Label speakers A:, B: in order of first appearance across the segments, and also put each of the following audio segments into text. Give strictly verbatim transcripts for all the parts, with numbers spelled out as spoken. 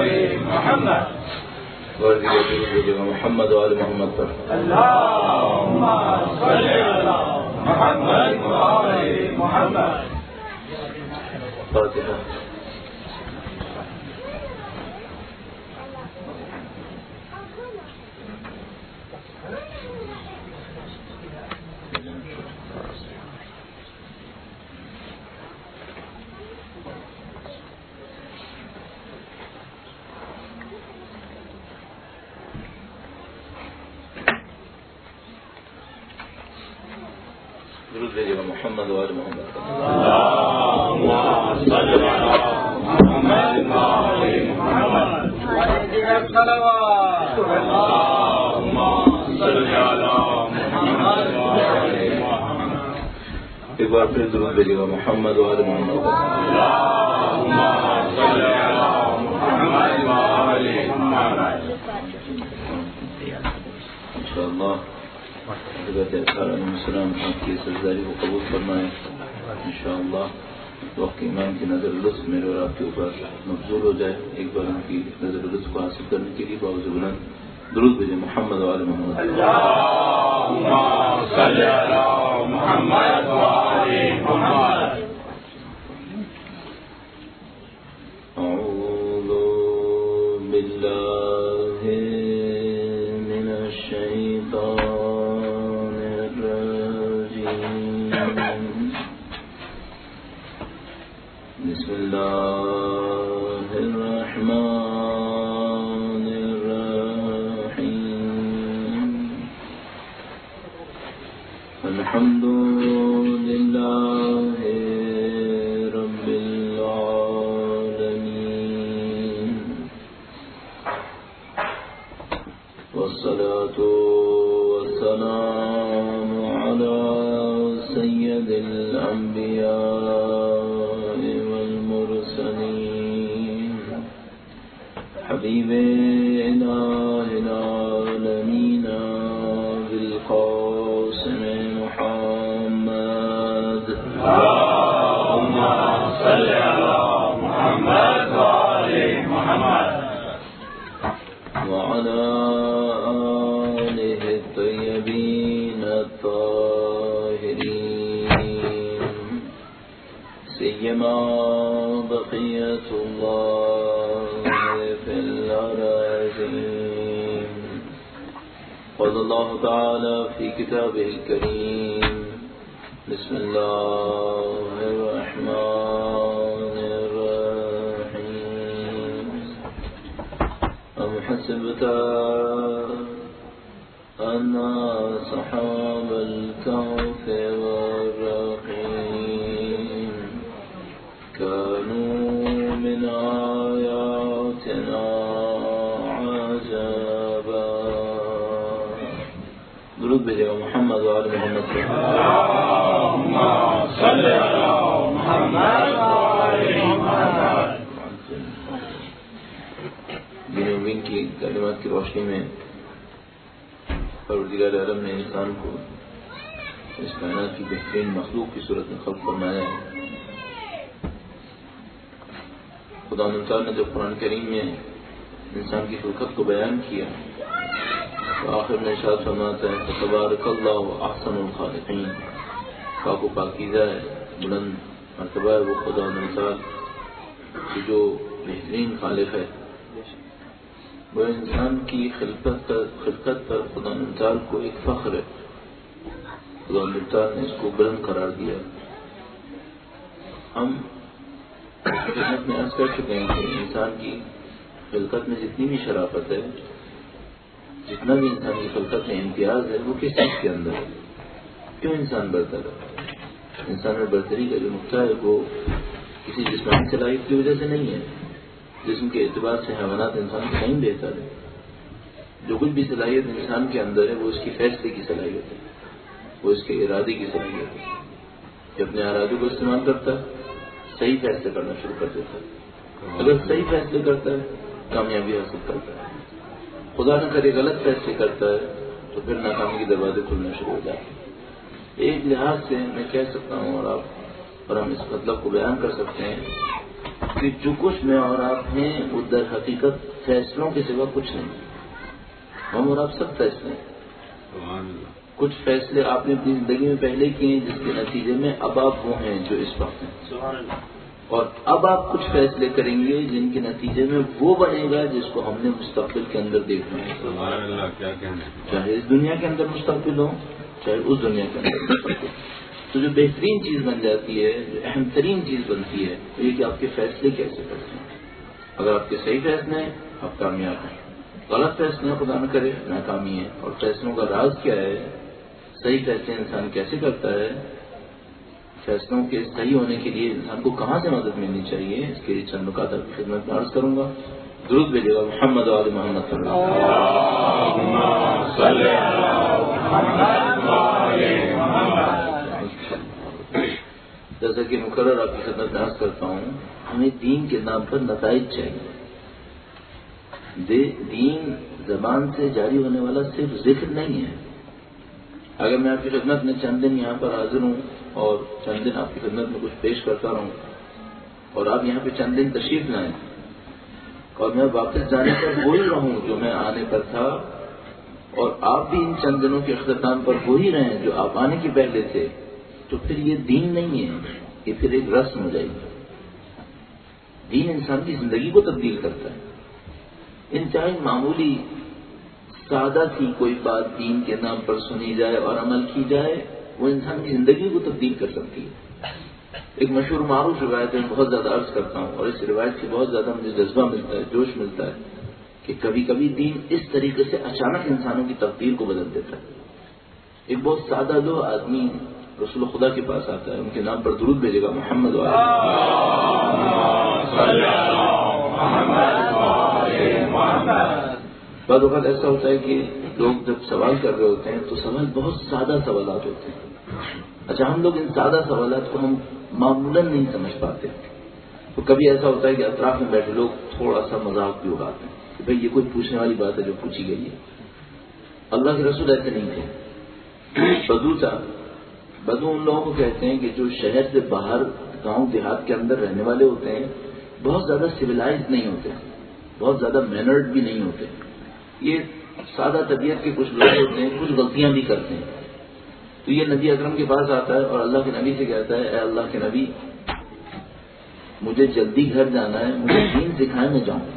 A: محمد محمد وآل محمد پر
B: اللهم صل على محمد وآل محمد.
A: فاتحہ. درود بھیجیے گا محمد وآل محمد.
B: اللهم صل على محمد وآل محمد. اللهم صل على محمد وآل محمد.
A: ایک بار پھر درود بھیجیے گا محمد وآل محمد.
B: اللهم صل على محمد وآل محمد.
A: انشاءاللہ حضرت اطہار علیہ السلام آپ کی سجداری کو قبول فرمائیں. انشاءاللہ وقت امام کی نظر لطف میرے اور آپ کے اوپر مبذول ہو جائے. ایک بار ان کی نظر لطف کو حاصل کرنے کے لیے باوجود بلند درود بھیجیں محمد وآل محمد.
B: اللهم صل على محمد وآل محمد.
A: أعوذ بالله من الشيطان الرجيم. بسم الله الرحمن الرحيم. الحمد لله رب العالمين والصلاة والسلام على سيد الأنبياء والمرسلين حبيب إله العالمين بالقاسم محمد.
B: اللهم صل على محمد وآل محمد.
A: وعلى آله الطيبين الطاهرين سيما بقية الله في الأراضين. قال الله تعالى في كتابه الكريم بسم الله الرحمن الرحيم. أم حسبت أن أصحاب الكهف والرقيم كانوا من آياتنا عجبا. درود بھیجے گا محمد وآل محمد.
B: اللهم صل على محمد وآل محمد.
A: دین امین کی کلمات کی روشنی میں پروردگار عالم نے انسان کو اس کائنات کی بہترین مخلوق کی صورت میں خلق فرمایا ہے. خدا تعالیٰ نے جب قرآن کریم میں انسان کی خلقت کو بیان کیا تو آخر میں ارشاد فرماتا ہے تبارک اللہ احسن الخالقین. پاک و پاکیزہ ہے، بلند مرتبہ ہے وہ خدا تعالیٰ کہ جو بہترین خالق ہے. وہ انسان کی خلقت پر خلقت پر خدا تعالیٰ کو ایک فخر ہے. خدا تعالیٰ نے اس کو بلند قرار دیا. ہم خدمت میں عرض کر چکے ہیں کہ انسان کی خلقت میں جتنی بھی شرافت ہے، جتنا بھی انسان کی خلقت میں امتیاز ہے، وہ کس چیز کے اندر ہے؟ کیوں انسان برتر ہے؟ انسان میں برتری کا جو نقطہ ہے وہ کسی جسمانی صلاحیت کی وجہ سے نہیں ہے. جسم کے اعتبار سے حیوانات انسان سے کہیں بہتر ہے. جو کچھ بھی صلاحیت انسان کے اندر ہے وہ اس کی فیصلے کی صلاحیت ہے، وہ اس کے ارادے کی صلاحیت ہے. جو اپنے ارادے کو استعمال کرتا ہے صحیح فیصلے کرنا شروع کر دیتا ہے. اگر صحیح فیصلے کرتا ہے کامیابی حاصل کرتا ہے. خدا نہ کرے غلط فیصلے کرتا ہے تو پھر ناکامی کے دروازے کھلنا شروع ہو جاتے ہیں. ایک لحاظ سے میں کہہ سکتا ہوں اور آپ اور ہم اس مطلب کو بیان کر سکتے ہیں کہ جو کچھ میں اور آپ ہیں وہ در حقیقت فیصلوں کے سوا کچھ نہیں. ہم اور آپ سب فیصلے ہیں. کچھ فیصلے آپ نے اپنی زندگی میں پہلے کیے ہیں جس کے نتیجے میں اب آپ وہ ہیں جو اس وقت ہیں, اور اب آپ کچھ فیصلے کریں گے جن کے نتیجے میں وہ بنے گا جس کو ہم نے مستقبل کے اندر دیکھنا ہے, چاہے اس دنیا کے اندر مستقبل ہو چاہے اس دنیا کے اندر مستقبل. تو جو بہترین چیز بن جاتی ہے, جو اہم ترین چیز بنتی ہے, وہ یہ کہ آپ کے فیصلے کیسے کرتے ہیں. اگر آپ کے صحیح فیصلے ہیں آپ کامیاب ہیں, غلط فیصلے خدا نہ کرے ناکامی ہے. اور فیصلوں کا راز کیا ہے, صحیح فیصلے انسان کیسے کرتا ہے, فیصلوں کے صحیح ہونے کے لیے انسان کو کہاں سے مدد ملنی چاہیے, اس کے لیے چند نکات کی خدمت میں عرض کروں گا. درود بھیجے گا محمد و آل محمد صلی اللہ. جیسا کہ مقرر آپ کی خدمت میں عرض کرتا ہوں, ہمیں دین کے نام پر نتائج چاہیے. دین زبان سے جاری ہونے والا صرف ذکر نہیں ہے. اگر میں آپ کی خدمت میں چند دن یہاں پر حاضر ہوں اور چند دن آپ کی خدمت میں کچھ پیش کرتا رہوں اور آپ یہاں پہ چند دن تشریف لائیں اور میں واپس جانے پر وہی رہوں جو میں آنے پر تھا, اور آپ بھی ان چند دنوں کے اختتام پر وہی رہیں جو آپ آنے کے پہلے تھے, تو پھر یہ دین نہیں ہے, یہ پھر ایک رسم ہو جائے گی. دین انسان کی زندگی کو تبدیل کرتا ہے. انتہائی معمولی سادہ سی کوئی بات دین کے نام پر سنی جائے اور عمل کی جائے, وہ انسان کی زندگی کو تبدیل کر سکتی ہے. ایک مشہور معروف روایت میں بہت زیادہ عرض کرتا ہوں, اور اس روایت سے بہت زیادہ مجھے جذبہ ملتا ہے, جوش ملتا ہے کہ کبھی کبھی دین اس طریقے سے اچانک انسانوں کی تقدیر کو بدل دیتا ہے. ایک بہت سادہ لو آدمی رسول خدا کے پاس آتا ہے, ان کے نام پر درود بھیجے گا محمد و بعض اوقات ایسا ہوتا ہے کہ لوگ جب سوال کر رہے ہوتے ہیں تو سوال بہت سادہ سوالات ہوتے ہیں. اچھا, ہم لوگ ان سادہ سوالات کو ہم معمولاً نہیں سمجھ پاتے. تو کبھی ایسا ہوتا ہے کہ اطراف میں بیٹھے لوگ تھوڑا سا مذاق بھی اڑاتے ہیں کہ بھئی یہ کوئی پوچھنے والی بات ہے جو پوچھی گئی ہے. اللہ کے رسول ایسے نہیں تھے. بدو تھا. بدو ان لوگوں کو کہتے ہیں کہ جو شہر سے باہر گاؤں دیہات کے اندر رہنے والے ہوتے ہیں, بہت زیادہ سویلائز نہیں ہوتے, بہت زیادہ مینرڈ بھی نہیں ہوتے. یہ سادہ طبیعت کے کچھ لوگ ہوتے ہیں, کچھ غلطیاں بھی کرتے ہیں. تو یہ نبی اکرم کے پاس آتا ہے اور اللہ کے نبی سے کہتا ہے, اے اللہ کے نبی مجھے جلدی گھر جانا ہے, مجھے دین سکھائے میں جاؤں.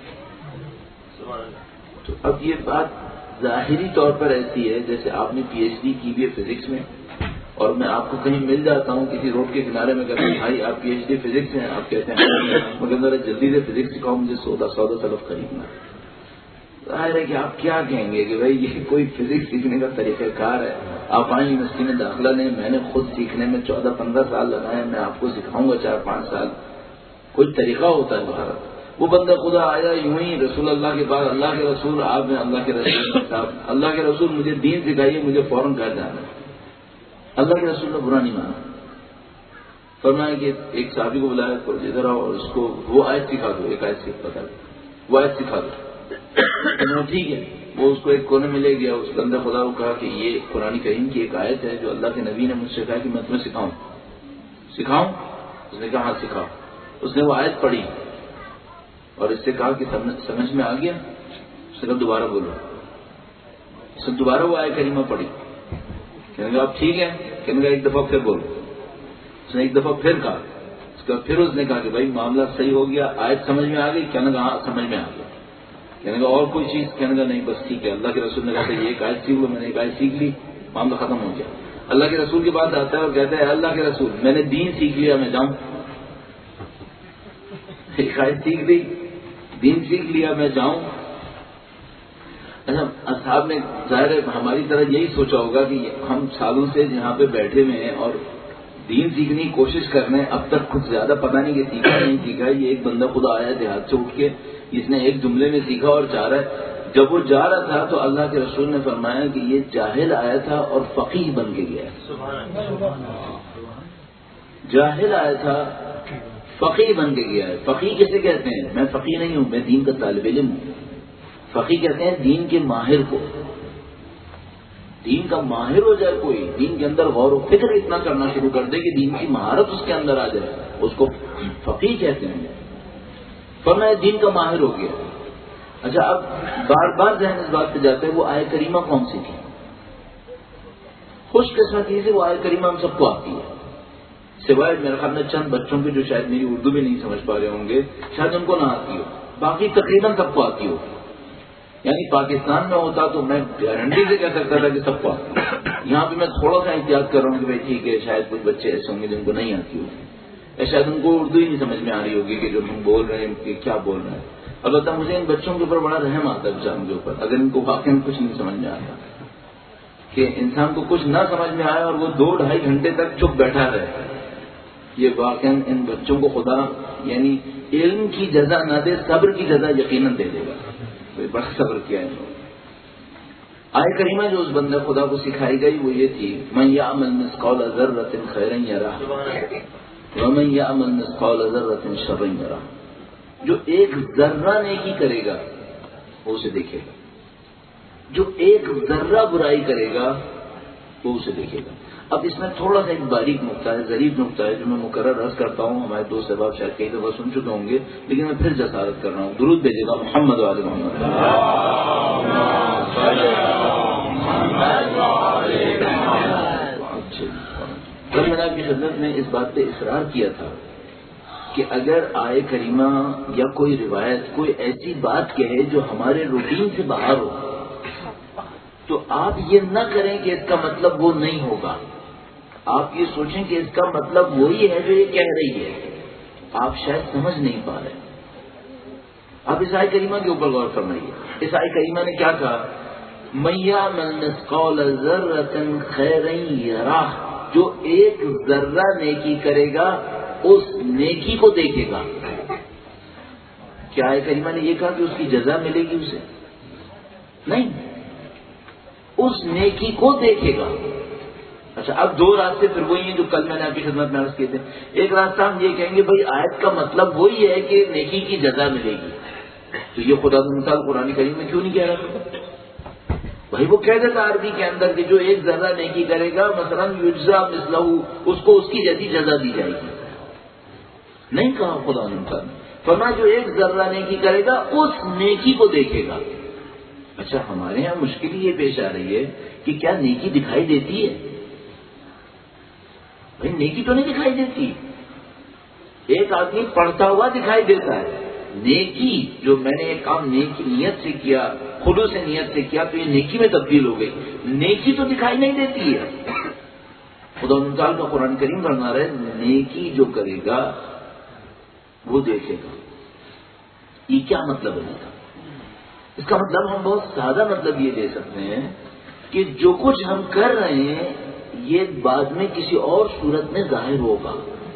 A: تو اب یہ بات ظاہری طور پر ایسی ہے جیسے آپ نے پی ایچ ڈی کی بھی ہے فزکس میں, اور میں آپ کو کہیں مل جاتا ہوں کسی روڈ کے کنارے میں, کہتا ہوں بھائی آپ پی ایچ ڈی فزکس ہیں, آپ کہتے ہیں مگر ذرا جلدی سے فزکس سکھاؤ, مجھے سودا سودا طلب خریدنا. ظاہر ہے کہ آپ کیا کہیں گے کہ بھائی یہ کوئی فزکس سیکھنے کا طریقہ کار ہے, آپ آئیں یونیورسٹی میں داخلہ لیں, میں نے خود سیکھنے میں چودہ پندرہ سال لگائے, میں آپ کو سکھاؤں گا چار پانچ سال. کوئی طریقہ ہوتا ہے باہر. وہ بندہ خدا آیا یوں ہی رسول اللہ کے پاس, اللہ کے رسول آپ ہیں, اللہ کے رسول صاحب, اللہ کے رسول مجھے دین سکھائیے, مجھے فوراً گھر جانا ہے. اللہ کے رسول نے برا نہیں مانا, فرمایا کہ ایک صحابی کو بلایا, ادھر آؤ اور اس کو وہ آیت سکھا دو, ایک آیت سکھ بتا دو, وہ آیت سکھا دو. ٹھیک ہے, وہ اس کو ایک کونے میں لے گیا. اس بندہ خدا کو کہا کہ یہ قرآن کریم کی ایک آیت ہے جو اللہ کے نبی نے مجھ سے کہا کہ میں تمہیں سکھاؤں سکھاؤں اس نے کہا ہاں سکھاؤ. اس نے وہ آیت پڑھی اور اس سے کہا کہ سمجھ میں آ گیا. اس نے کہا دوبارہ بولو. اس نے دوبارہ وہ آیت کریمہ پڑھی. کہنے لگا اب ٹھیک ہے, کہنے لگا ایک دفعہ پھر بولو. اس نے ایک دفعہ پھر کہا. اس کا پھر اس نے کہا کہ بھائی معاملہ صحیح ہو گیا, آیت سمجھ میں آ گئی. کہنے لگا ہاں سمجھ میں آ گیا. کہنے کا اور کوئی چیز, کہنے کا نہیں بس ٹھیک ہے. اللہ کے رسول نے کہا کہ یہ ایک آیت سیکھ لو, میں نے ایک آیت سیکھ لی, معاملہ ختم ہو گیا. اللہ کے رسول کے پاس آتا ہے اور کہتا ہے اللہ کے رسول میں نے دین سیکھ لیا, میں جاؤں. ایک آیت سیکھ لی, دین سیکھ لیا, میں جاؤں. اچھا, اصحاب نے ظاہر ہے ہماری طرح یہی سوچا ہوگا کہ ہم سالوں سے یہاں پہ بیٹھے ہوئے ہیں اور دین سیکھنے کی کوشش کر رہے ہیں, اب تک کچھ زیادہ پتہ نہیں کہ سیکھا نہیں سیکھا. یہ ایک بندہ خدا آیا دیہات سے اٹھ کے, اس نے ایک جملے میں سیکھا اور جا رہا ہے. جب وہ جا رہا تھا تو اللہ کے رسول نے فرمایا کہ یہ جاہل آیا تھا اور فقیہ بن کے گیا. جاہل آیا تھا فقیہ بن کے گیا ہے. فقیہ کیسے کہتے ہیں؟ میں فقیہ نہیں ہوں, میں دین کا طالب علم ہوں. فقیہ کہتے ہیں دین کے ماہر کو. دین کا ماہر ہو جائے کوئی, دین کے اندر غور و فکر اتنا کرنا شروع کر دے کہ دین کی مہارت اس کے اندر آ جائے, اس کو فقیہ کہتے ہیں. فرمایا دین کا ماہر ہو گیا. اچھا اب بار بار ذہن اس بات پہ جاتا ہے وہ آیت کریمہ کون سی تھی؟ خوش قسمتی سے وہ آیت کریمہ ہم سب کو آتی ہے، سوائے میرے خیال میں چند بچوں کے جو شاید میری اردو بھی نہیں سمجھ پا رہے ہوں گے، شاید ان کو نہ آتی ہو، باقی تقریباً سب کو آتی ہو. یعنی پاکستان میں ہوتا تو میں گارنٹی سے کہہ سکتا تھا کہ سب کو آتی ہے. یہاں پہ میں تھوڑا سا احتیاط کر رہا ہوں کہ بھائی ٹھیک ہے شاید کچھ بچے ایسے ہوں گے جن کو نہیں آتی ہوگی، یا شاید ان کو اردو ہی نہیں سمجھ میں آ رہی ہوگی کہ جو ہم بول رہے ہیں کہ کیا بول رہے ہیں. البتہ مجھے ان بچوں کے اوپر بڑا رحم آتا ہے بیچاروں کے اوپر، اگر ان کو واقعی کچھ نہیں سمجھ میں آتا کہ انسان کو کچھ نہ سمجھ میں آئے اور وہ دو ڈھائی گھنٹے تک چپ بیٹھا رہے. یہ واقعی ان بچوں کو خدا یعنی علم کی جزا نہ دے، صبر کی جزا یقیناً دے دے گا. کوئی بڑا صبر کیا ہے. آیت کریمہ جو اس بندے خدا کو سکھائی گئی وہ یہ تھی من یعمل مثقال ذرۃ خیرا یرہ ومن یعمل مثقال ذرۃ شرا یرہ. جو ایک ذرہ نیکی کرے گا وہ اسے دیکھے گا، جو ایک ذرہ برائی کرے گا وہ اسے دیکھے گا. اب اس میں تھوڑا سا ایک باریک نقطہ ہے، ظریف نقطہ ہے جو میں مقرر عرض کرتا ہوں، ہمارے دوست احباب شاید کئی دفعہ سن چکے ہوں گے لیکن میں پھر جسارت کر رہا ہوں. درود بھیجے گا محمد و آل محمد. کل میں نے آپ کی خدمت میں اس بات پہ اصرار کیا تھا کہ اگر آئے کریمہ یا کوئی روایت کوئی ایسی بات کہے جو ہمارے روٹین سے باہر ہو تو آپ یہ نہ کریں کہ اس کا مطلب وہ نہیں ہوگا. آپ یہ سوچیں کہ اس کا مطلب وہی ہے جو یہ کہہ رہی ہے. آپ شاید سمجھ نہیں پا رہے. آپ اس آئے کریمہ کے اوپر غور فرمائیے. اس آئے کریمہ نے کیا کہا؟ من یعمل مثقال ذرۃ خیرا یرہ. جو ایک ذرہ نیکی کرے گا اس نیکی کو دیکھے گا. کیا آئے کریمہ نے یہ کہا کہ اس کی جزا ملے گی اسے؟ نہیں، اس نیکی کو دیکھے گا. اچھا اب دو راستے پھر وہی ہیں جو کل میں نے آپ کی خدمت میں عرض کیے تھے. ایک راستہ ہم یہ کہیں گے بھائی آیت کا مطلب وہی ہے کہ نیکی کی جزا ملے گی، تو یہ خدا کی مثال قرآن کریم میں کیوں نہیں کہہ رہا؟ بھائی وہ کہہ دیتا عربی کے اندر کہ جو ایک ذرہ نیکی کرے گا مثلا یجزا مثلہ، اس کو اس کی جیسی جزا دی جائے گی. نہیں کہا خدا نے مثال فرمایا جو ایک ذرہ نیکی کرے گا اس نیکی کو دیکھے گا. اچھا ہمارے یہاں مشکل یہ پیش آ رہی ہے کہ کیا نیکی دکھائی دیتی ہے؟ بھائی نیکی تو نہیں دکھائی دیتی. ایک آدمی پڑھتا ہوا دکھائی دیتا ہے. نیکی جو میں نے ایک کام نیکی نیت سے کیا، خلوص سے نیت سے کیا تو یہ نیکی میں تبدیل ہو گئی. نیکی تو دکھائی نہیں دیتی ہے. خدا تعالیٰ کا قرآن کریم فرما رہا ہے نیکی جو کرے گا وہ دیکھے گا. یہ کیا مطلب ہے؟ اس کا مطلب ہم بہت سادہ مطلب یہ دے سکتے ہیں کہ جو کچھ ہم کر رہے ہیں یہ بعد میں کسی اور صورت میں ظاہر ہوگا،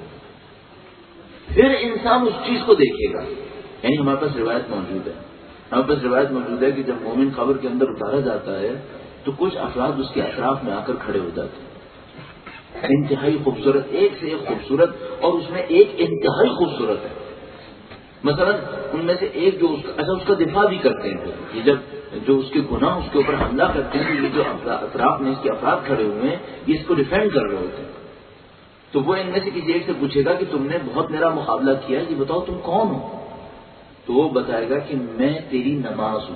A: پھر انسان اس چیز کو دیکھے گا. یعنی ہمارے پاس روایت موجود ہے ہمارے پاس روایت موجود ہے کہ جب مومن قبر کے اندر اتارا جاتا ہے تو کچھ افراد اس کے اطراف میں آ کر کھڑے ہو جاتے ہیں. انتہائی خوبصورت، ایک سے ایک خوبصورت، اور اس میں ایک انتہائی خوبصورت ہے. مثلا ان میں سے ایک جو اس کا اچھا اس کا دفاع بھی کرتے ہیں. یہ جب جو اس کے گناہ اس کے اوپر حملہ کرتے ہیں، یہ جو اطراف میں اس کے افراد کھڑے ہوئے ہیں یہ اس کو ڈیفینڈ کر رہے ہوتے ہیں. تو وہ ان میں سے کسی ایک سے پوچھے گا کہ تم نے بہت میرا مقابلہ کیا ہے، یہ بتاؤ تم کون ہو؟ تو وہ بتائے گا کہ میں تیری نماز ہوں،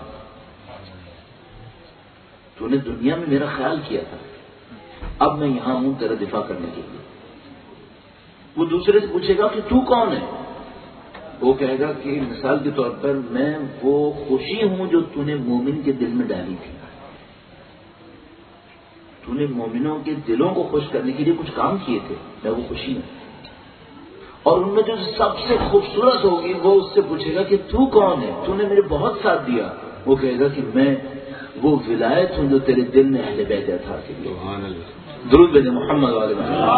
A: تو نے دنیا میں میرا خیال کیا تھا، اب میں یہاں ہوں تیرا دفاع کرنے کے لیے. وہ دوسرے سے پوچھے گا کہ تو کون ہے؟ وہ کہے گا کہ مثال کے طور پر میں وہ خوشی ہوں جو تو نے مومن کے دل میں ڈالی تھی. تو نے مومنوں کے دلوں کو خوش کرنے کے لیے کچھ کام کیے تھے، میں وہ خوشی ہوں. اور ان میں جو سب سے خوبصورت ہوگی وہ اس سے پوچھے گا کہ تو کون ہے؟ تو نے میرے بہت ساتھ دیا. وہ کہے گا کہ میں وہ ولایت ہوں جو تیرے دل میں اہل بیت اطہار کے لیے. درود بھیجے محمد والے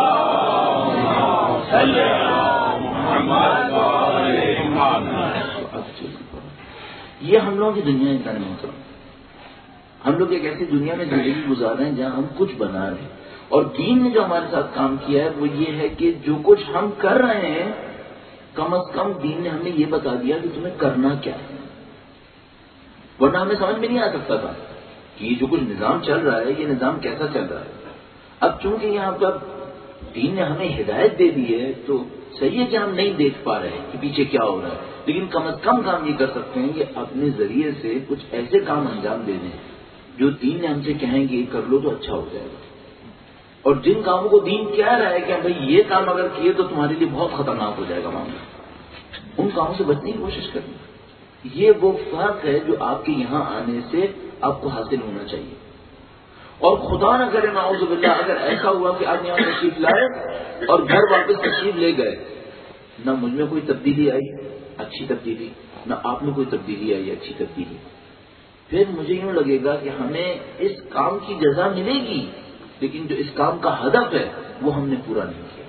A: یہ ہم لوگوں کی دنیا انسان محترم. ہم لوگ ایک ایسی دنیا میں زندگی گزار رہے ہیں جہاں ہم کچھ بنا رہے ہیں، اور دین نے جو ہمارے ساتھ کام کیا ہے وہ یہ ہے کہ جو کچھ ہم کر رہے ہیں کم از کم دین نے ہمیں یہ بتا دیا کہ تمہیں کرنا کیا ہے. ورنہ ہمیں سمجھ میں نہیں آ سکتا تھا کہ یہ جو کچھ نظام چل رہا ہے یہ نظام کیسا چل رہا ہے. اب چونکہ یہاں پر دین نے ہمیں ہدایت دے دی ہے تو صحیح ہے کہ ہم نہیں دیکھ پا رہے کہ پیچھے کیا ہو رہا ہے، لیکن کم از کم کام یہ کر سکتے ہیں کہ اپنے ذریعے سے کچھ ایسے کام انجام دے دیں جو دین نے ہم سے کہیں گے کر لو تو اچھا ہو جائے گا. اور جن کاموں کو دین کہہ رہا ہے کہ بھائی یہ کام اگر کیے تو تمہارے لیے بہت خطرناک ہو جائے گا معاملہ، ان کاموں سے بچنے کی کوشش کریں. یہ وہ فرق ہے جو آپ کے یہاں آنے سے آپ کو حاصل ہونا چاہیے. اور خدا نہ کرے نعوذ باللہ اگر ایسا ہوا کہ آپ یہاں تشریف لائے اور گھر واپس تشریف لے گئے، نہ مجھ میں کوئی تبدیلی آئی اچھی تبدیلی، نہ آپ میں کوئی تبدیلی آئی اچھی تبدیلی، پھر مجھے یوں لگے گا کہ ہمیں اس کام کی جزا ملے گی لیکن جو اس کام کا ہدف ہے وہ ہم نے پورا نہیں کیا.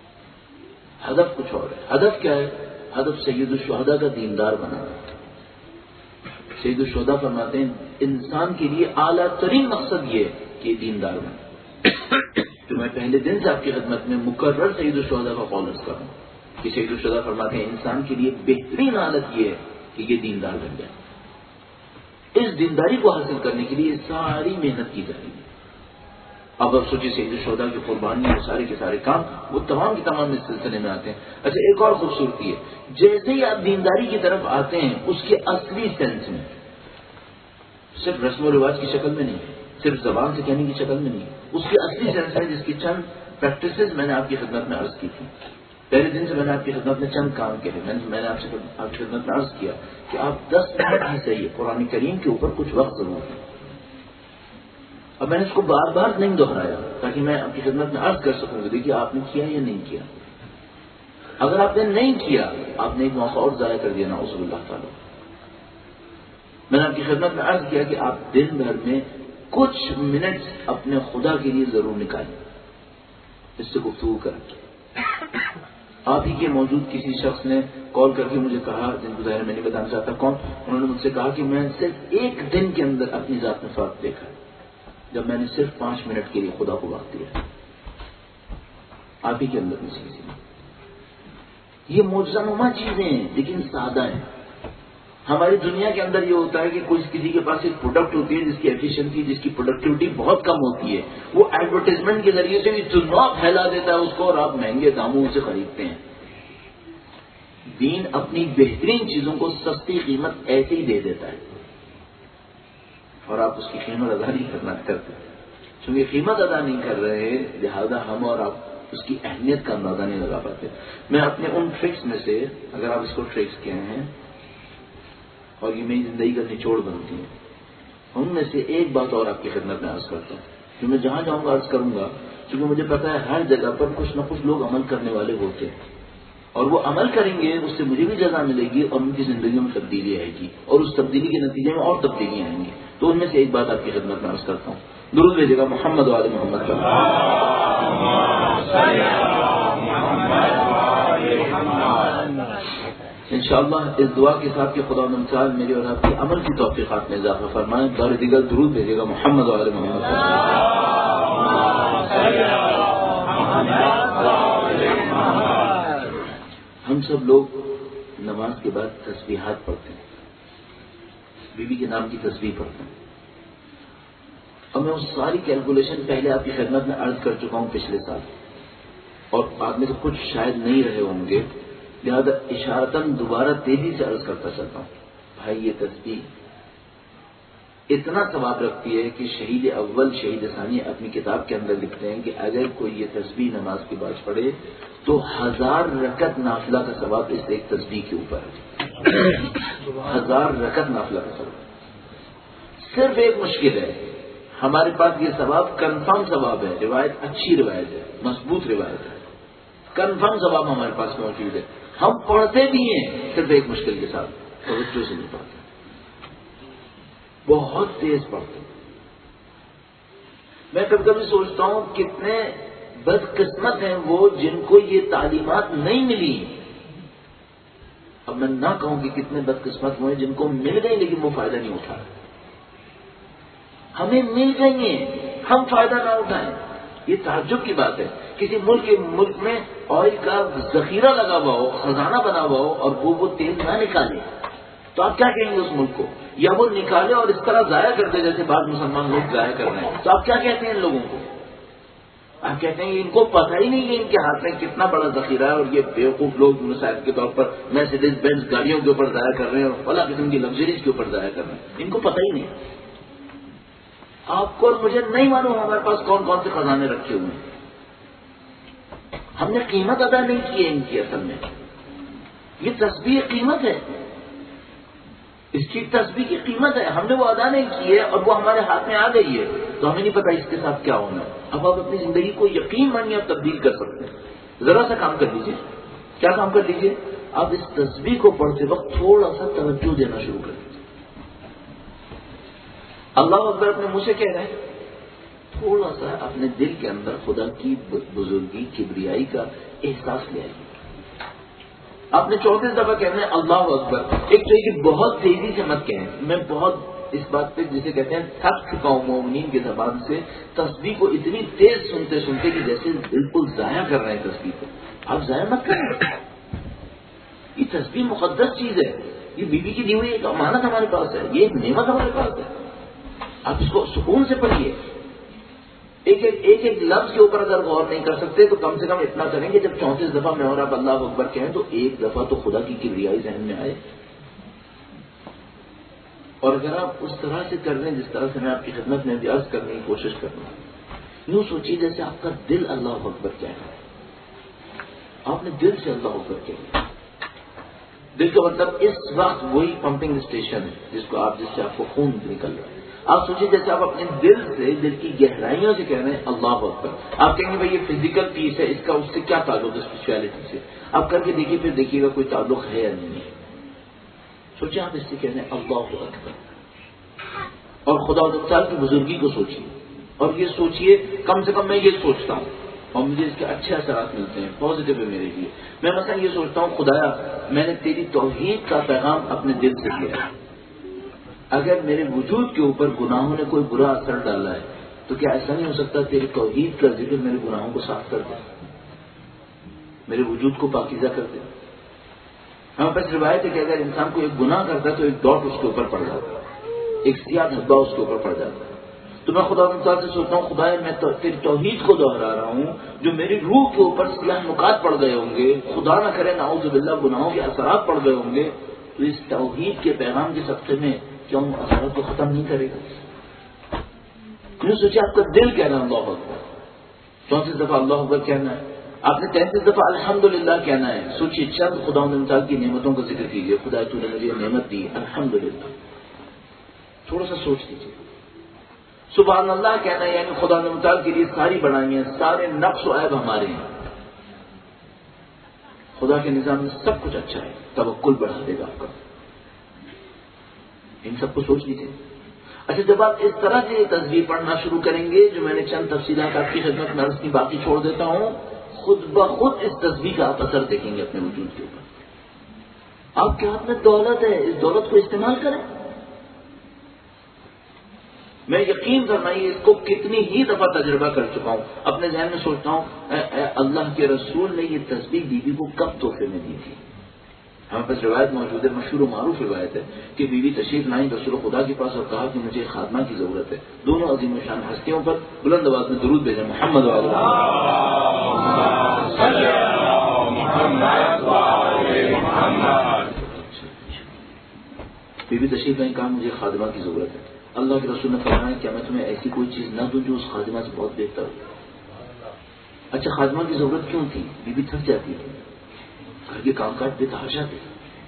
A: ہدف کچھ اور ہے. ہدف کیا ہے؟ ہدف سید الشہداء کا دیندار بنانا. سید الشہداء فرماتے ہیں انسان کے لیے اعلیٰ ترین مقصد یہ ہے کہ دیندار بنے. تو میں پہلے دن سے آپ کی خدمت میں مقرر سید الشہداء کا قول عرض کروں کہ سید الشہداء فرماتے ہیں انسان کے لیے بہترین حالت یہ ہے کہ یہ دیندار بن جائے. اس دینداری کو حاصل کرنے کے لیے ساری محنت کی جائے گی. اب اب سوچے سید الشہداء کی قربانی اور سارے کے سارے کام وہ تمام کے تمام اس سلسلے میں آتے ہیں. اچھا ایک اور خوبصورتی ہے، جیسے ہی آپ دینداری کی طرف آتے ہیں اس کے اصلی سینس میں، صرف رسم و رواج کی شکل میں نہیں، صرف زبان سے کہنے کی شکل میں نہیں، اس کے اصلی سینس میں جس کی چند پریکٹسز میں نے آپ کی خدمت میں عرض کی تھی. پہلے دن سے میں نے آپ کی خدمت میں چند کام کہے، میں نے میں نے آپ سے آپ کی خدمت میں عرض کیا کہ آپ دس منٹ ہی صحیح قرآن کریم کے اوپر کچھ وقت ضرور دیں. اب میں نے اس کو بار بار نہیں دہرایا تاکہ میں آپ کی خدمت میں عرض کر سکوں کہ دیکھیے آپ نے کیا یا نہیں کیا. اگر آپ نے نہیں کیا آپ نے ایک موقع اور ضائع کر دیا نعوذ باللہ تعالیٰ. میں نے آپ کی خدمت میں عرض کیا کہ آپ دن بھر میں کچھ منٹس اپنے خدا کے لیے ضرور نکالیں، اس سے گفتگو کریں. آپ ہی کے موجود کسی شخص نے کال کر کے مجھے کہا، جن کو ظاہر میں نہیں بتانا چاہتا کون، انہوں نے مجھ سے کہا کہ میں صرف ایک دن کے اندر اپنی ذات میں فرق دیکھا جب میں نے صرف پانچ منٹ کے لیے خدا کو وقت دیا. آپ ہی کے اندر میں سے کسی نے. یہ معجزہ نما چیزیں ہیں لیکن سادہ ہیں. ہماری دنیا کے اندر یہ ہوتا ہے کہ کوئی کسی کے پاس ایک پروڈکٹ ہوتی ہے جس کی ایفیشنسی، جس کی پروڈکٹیوٹی بہت کم ہوتی ہے، وہ ایڈورٹائزمنٹ کے ذریعے سے اتنا پھیلا دیتا ہے اس کو اور آپ مہنگے داموں سے خریدتے ہیں. دین اپنی بہترین چیزوں کو سستی قیمت ایسے ہی دے دیتا ہے اور آپ اس کی قیمت ادا نہیں کرنا کرتے. چونکہ قیمت ادا نہیں کر رہے لہذا ہم اور آپ اس کی اہمیت کا اندازہ نہیں لگا پاتے. میں اپنے ان ٹرکس میں سے، اگر آپ اس کو ٹرکس کہے ہیں اور یہ میری زندگی کا نچوڑ بنتی ہے، ان میں سے ایک بات اور آپ کی خدمت میں عرض کرتا ہوں کہ میں جہاں جاؤں گا عرض کروں گا، کیونکہ مجھے پتا ہے ہر جگہ پر کچھ نہ کچھ لوگ عمل کرنے والے ہوتے ہیں اور وہ عمل کریں گے، اس سے مجھے بھی جزا ملے گی اور ان کی زندگیوں میں تبدیلی آئے گی اور اس تبدیلی کے نتیجے میں اور تبدیلیاں آئیں گی. تو ان میں سے ایک بات آپ کی خدمت میں عرض کرتا ہوں. درود بھیجے گا محمد و آل محمد. انشاءاللہ اس دعا کے ساتھ کہ خدا نمسال میرے اور آپ کی عمل کی توفیقات میں اضافہ فرمائیں. دار دیگر درود بھیجے گا محمد و آل محمد. ہم سب لوگ نماز کے بعد تسبیحات پڑھتے ہیں، بی بی کے نام کی تسبیح پڑھتے ہیں. اور میں اس ساری کیلکولیشن پہلے آپ کی خدمت میں عرض کر چکا ہوں پچھلے سال، اور بعد میں سے کچھ شاید نہیں رہے ہوں گے، لہذا اشارتاً دوبارہ تیزی سے عرض کرتا چلتا ہوں. بھائی یہ تسبیح اتنا ثواب رکھتی ہے کہ شہید اول شہید ثانی اپنی کتاب کے اندر لکھتے ہیں کہ اگر کوئی یہ تسبیح نماز کے بعد پڑھے تو ہزار رکعت نافلہ کا ثواب اس ایک تسبیح کے اوپر ہے. ہزار رکعت نافلہ کا ثواب. صرف ایک مشکل ہے، ہمارے پاس یہ ثواب کنفرم ثواب ہے، روایت اچھی روایت ہے، مضبوط روایت ہے، کنفرم ثواب ہمارے پاس موجود ہے. ہم پڑھتے بھی ہیں صرف ایک مشکل کے ساتھ، توجہ سے نہیں پڑھتے، بہت تیز پڑھتے. میں کبھی کبھی سوچتا ہوں کتنے بدقسمت ہیں وہ جن کو یہ تعلیمات نہیں ملی. اب میں نہ کہوں کہ کتنے بدقسمت ہوئے جن کو مل گئی لیکن وہ فائدہ نہیں اٹھا. ہمیں مل گئی ہیں، ہم فائدہ نہ اٹھائیں، یہ تعجب کی بات ہے. کسی ملک کے ملک میں آئل کا ذخیرہ لگا ہوا ہو، خزانہ بنا ہوا ہو اور وہ وہ تیل نہ نکالے تو آپ کیا کہیں گے اس ملک کو؟ یا وہ نکالے اور اس طرح ضائع کر دے جیسے بعض مسلمان لوگ ضائع کر رہے ہیں تو آپ کیا کہتے ہیں ان لوگوں کو؟ آپ کہتے ہیں ان کو پتہ ہی نہیں ہے ان کے ہاتھ میں کتنا بڑا ذخیرہ ہے، اور یہ بیوقوف لوگ مسائل کے طور پر مرسیڈیز بینز گاڑیوں کے اوپر ضائع کر رہے ہیں اور فلاں قسم کی لگژریز کے اوپر ضائع کر رہے ہیں، ان کو پتہ ہی نہیں۔ آپ کو اور مجھے نہیں معلوم ہمارے پاس کون کون سے خزانے رکھے ہوئے ہیں، ہم نے قیمت ادا نہیں کی ہے ان کی۔ اصل میں یہ تسبیح قیمت ہے، اس کی تسبیح کی قیمت ہے، ہم نے وہ ادا نہیں کی ہے اور وہ ہمارے ہاتھ میں آ گئی ہے تو ہمیں نہیں پتا اس کے ساتھ کیا ہونا ہے۔ اب آپ اپنی زندگی کو یقین مانیے آپ تبدیل کر سکتے ہیں۔ ذرا سا کام کر لیجیے، کیا کام کر لیجیے؟ آپ اس تسبیح کو پڑھتے وقت تھوڑا سا توجہ دینا شروع کر دیجیے۔ اللہ اکبر اپنے منہ سے کہہ رہے ہیں، تھوڑا سا اپنے دل کے اندر خدا کی بزرگی کبریائی کا احساس لے آئیے۔ آپ نے چونتیس دفعہ کہنا ہے اللہ اکبر۔ ایک تو یہ بہت تیزی سے مت کہیں، میں بہت اس بات پہ جسے کہتے ہیں تھک چکا ہوں مومنین کی زبان سے تسبیح کو اتنی تیز سنتے سنتے کہ جیسے بالکل ضائع کر رہے ہیں تسبیح کو۔ آپ ضائع مت کریں، یہ تسبیح مقدس چیز ہے، یہ بی بی کی دی ہوئی ایک امانت ہمارے پاس ہے، یہ ایک نعمت ہمارے پاس ہے۔ آپ اس کو سکون سے پڑھیے، ایک ایک ایک ایک لفظ کے اوپر اگر غور نہیں کر سکتے تو کم سے کم اتنا کریں کہ جب چونتیس دفعہ میں اور آپ اللہ اکبر کہیں تو ایک دفعہ تو خدا کی کبریائی ذہن میں آئے۔ اور اگر آپ اس طرح سے کر رہے ہیں جس طرح سے میں آپ کی خدمت میں ریاض کرنے کی کوشش کر رہا ہوں، یوں سوچیے جیسے آپ کا دل اللہ اکبر کہہ رہا ہے، آپ نے دل سے اللہ اکبر کہا۔ دل کا مطلب اس وقت وہی پمپنگ اسٹیشن ہے جس کو آپ جس سے آپ کو خون نکل رہا ہے۔ آپ سوچیے جیسے آپ اپنے دل سے دل کی گہرائیوں سے کہہ رہے ہیں اللہ اکبر۔ آپ کہیں گے بھائی یہ فزیکل پیس ہے، اس کا اس سے کیا تعلق ہے اسپرچویلٹی سے؟ آپ کر کے دیکھیے، پھر دیکھیے گا کوئی تعلق ہے یا نہیں۔ سوچیں آپ اس سے کہہ رہے ہیں اللہ اکبر، اور خدا تعالیٰ کی بزرگی کو سوچیے، اور یہ سوچیے کم سے کم میں یہ سوچتا ہوں اور مجھے اس کے اچھے اثرات ملتے ہیں، پازیٹیو ہے میرے لیے۔ میں مثلا یہ سوچتا ہوں خدایا میں نے تیری توحید کا پیغام اپنے دل سے کیا ہے، اگر میرے وجود کے اوپر گناہوں نے کوئی برا اثر ڈالا ہے تو کیا ایسا نہیں ہو سکتا تیری توحید کا ذکر میرے گناہوں کو صاف کر دے، میرے وجود کو پاکیزہ کر دے۔ ہمیں پاس روایت ہے کہ اگر انسان کو ایک گناہ کرتا ہے تو ایک ڈاٹ اس کے اوپر پڑ جاتا ہے، ایک سیاہ دھبا اس کے اوپر پڑ جاتا ہے۔ تو میں خدا تعالیٰ سے سوچتا ہوں خدا میں تیری توحید کو دہرا رہا ہوں، جو میری روح کے اوپر سیاہ نکات پڑ گئے ہوں گے، خدا نہ کرے نعوذ باللہ گناہوں کے اثرات پڑ گئے ہوں گے، تو اس توحید کے پیغام کے صدقے میں کیوں اثرات کو ختم نہیں کرے گا؟ کیوں سوچے آپ کا دل کہنا اللہ اکبر، چونتیس دفعہ اللہ اکبر کہنا ہے، آپ نے تینتیس دفعہ الحمدللہ کہنا ہے۔ سوچیے چند خدا تعالیٰ کی نعمتوں کا ذکر کیجیے، خدا تو نے مجھے نعمت دی الحمدللہ، تھوڑا سا سوچ لیجیے۔ سبحان اللہ کہنا ہے یعنی خدا تعالیٰ کے لیے ساری بڑائیاں، سارے نقص و عیب ہمارے ہیں، خدا کے نظام میں سب کچھ اچھا ہے، توکل بڑھا دے گا آپ کا۔ ان سب کو سوچ لیجیے۔ اچھا جب آپ اس طرح سے یہ تصویر پڑھنا شروع کریں گے، جو میں نے چند تفصیلات آپ کی خدمت میں عرض کی باقی چھوڑ دیتا ہوں، خود بخود اس تصویر کا آپ اثر دیکھیں گے اپنے وجود کے اوپر۔ آپ کے ہاتھ میں دولت ہے، اس دولت کو استعمال کریں۔ میں یقین فرمائیے اس کو کتنی ہی دفعہ تجربہ کر چکا ہوں، اپنے ذہن میں سوچتا ہوں اے اے اللہ کے رسول نے یہ تصویر بیوی کو کب تحفے میں دی تھی۔ ہمارے پاس روایت موجود ہے، مشہور و معروف روایت ہے کہ بیوی تشریف لائیں رسول خدا کے پاس اور کہا کہ مجھے خادمہ کی ضرورت ہے۔ دونوں عظیم شان ہستیوں پر بلند آواز میں درود بھیجیں، محمد و علیہ بیوی تشریف لائیں، کہا مجھے خادمہ کی ضرورت ہے۔ اللہ کے رسول نے فرمایا کیا میں تمہیں ایسی کوئی چیز نہ دوں جو اس خادمہ سے بہت بہتر ہو؟ اچھا خادمہ کی ضرورت کیوں تھی؟ بیوی تھک جاتی ہے، گھر کے کام کاج بے تحاشا تھے۔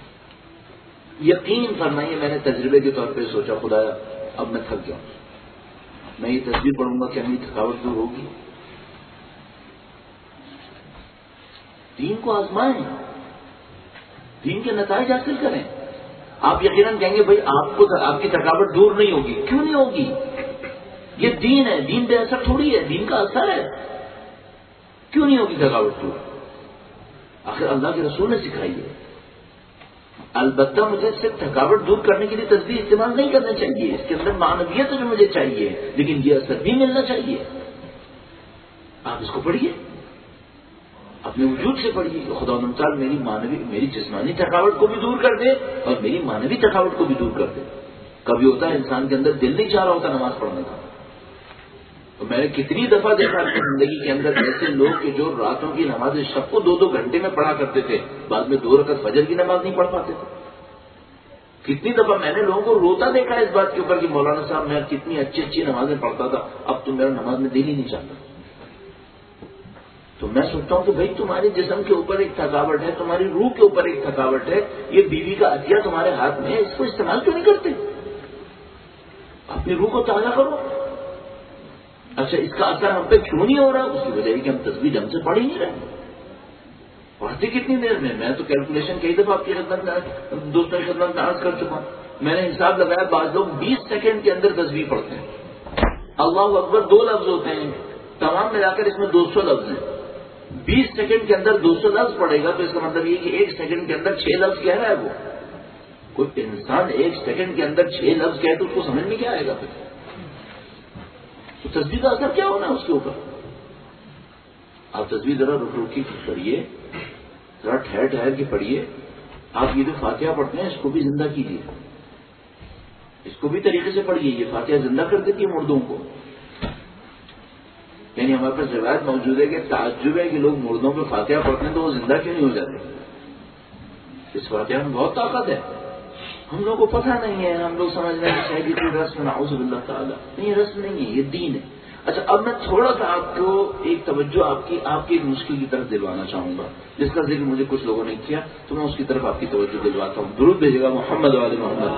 A: یقین فرمائیے میں نے تجربے کے طور پہ سوچا خدایا اب میں تھک گیا ہوں، میں یہ تصویر پڑھوں گا، کیا میری تھکاوٹ دور ہوگی؟ دین کو آزمائیں، دین کے نتائج حاصل کریں۔ آپ یقیناً کہیں گے بھائی آپ کو آپ کی تھکاوٹ دور نہیں ہوگی، کیوں نہیں ہوگی؟ یہ دین ہے، دین بے اثر تھوڑی ہے، دین کا اثر ہے، کیوں نہیں ہوگی تھکاوٹ دور؟ آخر اللہ کے رسول نے سکھائی ہے۔ البتہ مجھے صرف تھکاوٹ دور کرنے کے لیے تصویر استعمال نہیں کرنا چاہیے، اس کے اندر معنویت ہے جو مجھے چاہیے، لیکن یہ اثر بھی ملنا چاہیے۔ آپ اس کو پڑھیے، اپنے وجود سے پڑھیے کہ خدا تعالیٰ میری مانوی میری جسمانی تھکاوٹ کو بھی دور کر دے اور میری مانوی تھکاوٹ کو بھی دور کر دے۔ کبھی ہوتا ہے انسان کے اندر دل نہیں چاہ رہا ہوتا نماز پڑھنے کا، تو میں نے کتنی دفعہ دیکھا اپنی زندگی کے اندر ایسے لوگ کہ جو راتوں کی نماز شب کو دو دو گھنٹے میں پڑھا کرتے تھے، بعد میں دو رکعت فجر کی نماز نہیں پڑھ پاتے تھے. کتنی دفعہ میں نے لوگوں کو روتا دیکھا اس بات کے اوپر کہ مولانا صاحب میں کتنی اچھی اچھی نمازیں پڑھتا تھا، اب تو میرا نماز میں دل ہی نہیں چاہتا. تو میں سوچتا ہوں کہ بھائی تمہارے جسم کے اوپر ایک تھکاوٹ ہے، تمہاری روح کے اوپر ایک تھکاوٹ ہے، یہ بیوی کا عطیہ تمہارے ہاتھ میں ہے، اس کو استعمال کیوں نہیں کرتے؟ اپنی روح کو تازہ کرو. اچھا اس کا اثر ہم پہ کیوں نہیں ہو رہا؟ اس کی وجہ ہے کہ ہم تسبیح ڈھنگ سے پڑھ ہی نہیں رہے. پڑھتے کتنی دیر میں؟ میں تو کیلکولیشن کئی دفعہ آپ کی خدمت میں دوستوں کی خدمت میں عرض کر چکا ہوں. میں نے حساب لگایا بعض لوگ بیس سیکنڈ کے اندر تسبیح پڑھتے ہیں. اللہ اکبر دو لفظ ہوتے ہیں، تمام ملا کر اس میں دو سو لفظ ہیں. بیس سیکنڈ کے اندر دو سو لفظ پڑے گا تو اس کا مطلب یہ کہ ایک سیکنڈ کے اندر چھ لفظ کہہ رہا ہے. وہ کوئی انسان ایک سیکنڈ کے اندر چھ لفظ کہے تو اس کو سمجھ میں کیا آئے گا؟ پھر تو تصویر کا اثر کیا ہونا ہے اس کے اوپر؟ آپ تصویر ذرا رک رک کی پڑھیے، ذرا ٹھہر ٹھہر کے پڑھیے. آپ یہ جو فاتحہ پڑھتے ہیں اس کو بھی زندہ کیجیے، اس کو بھی طریقے سے پڑھیے. یہ فاتحہ زندہ کر دیتی ہے مردوں کو. یعنی ہمارے پاس روایت موجود ہے کہ تعجب ہے کہ لوگ مردوں پہ فاتحہ پڑھتے ہیں تو وہ زندہ کیوں نہیں ہو جاتے. اس فاتحہ میں بہت طاقت ہے، ہم لوگوں کو پتہ نہیں ہے. ہم لوگ سمجھ رہے ہیں شاید یہ کوئی رسم نعوذ باللہ تعالیٰ نہیں، یہ رسم نہیں ہے، یہ دین ہے. اچھا اب میں تھوڑا سا آپ کو ایک توجہ آپ کی آپ کی ایک مشکل کی طرف دلوانا چاہوں گا جس کا ذکر مجھے کچھ لوگوں نے کیا، تو میں اس کی طرف آپ کی توجہ دلواتا ہوں. درود بھیجے گا محمد والے محمد.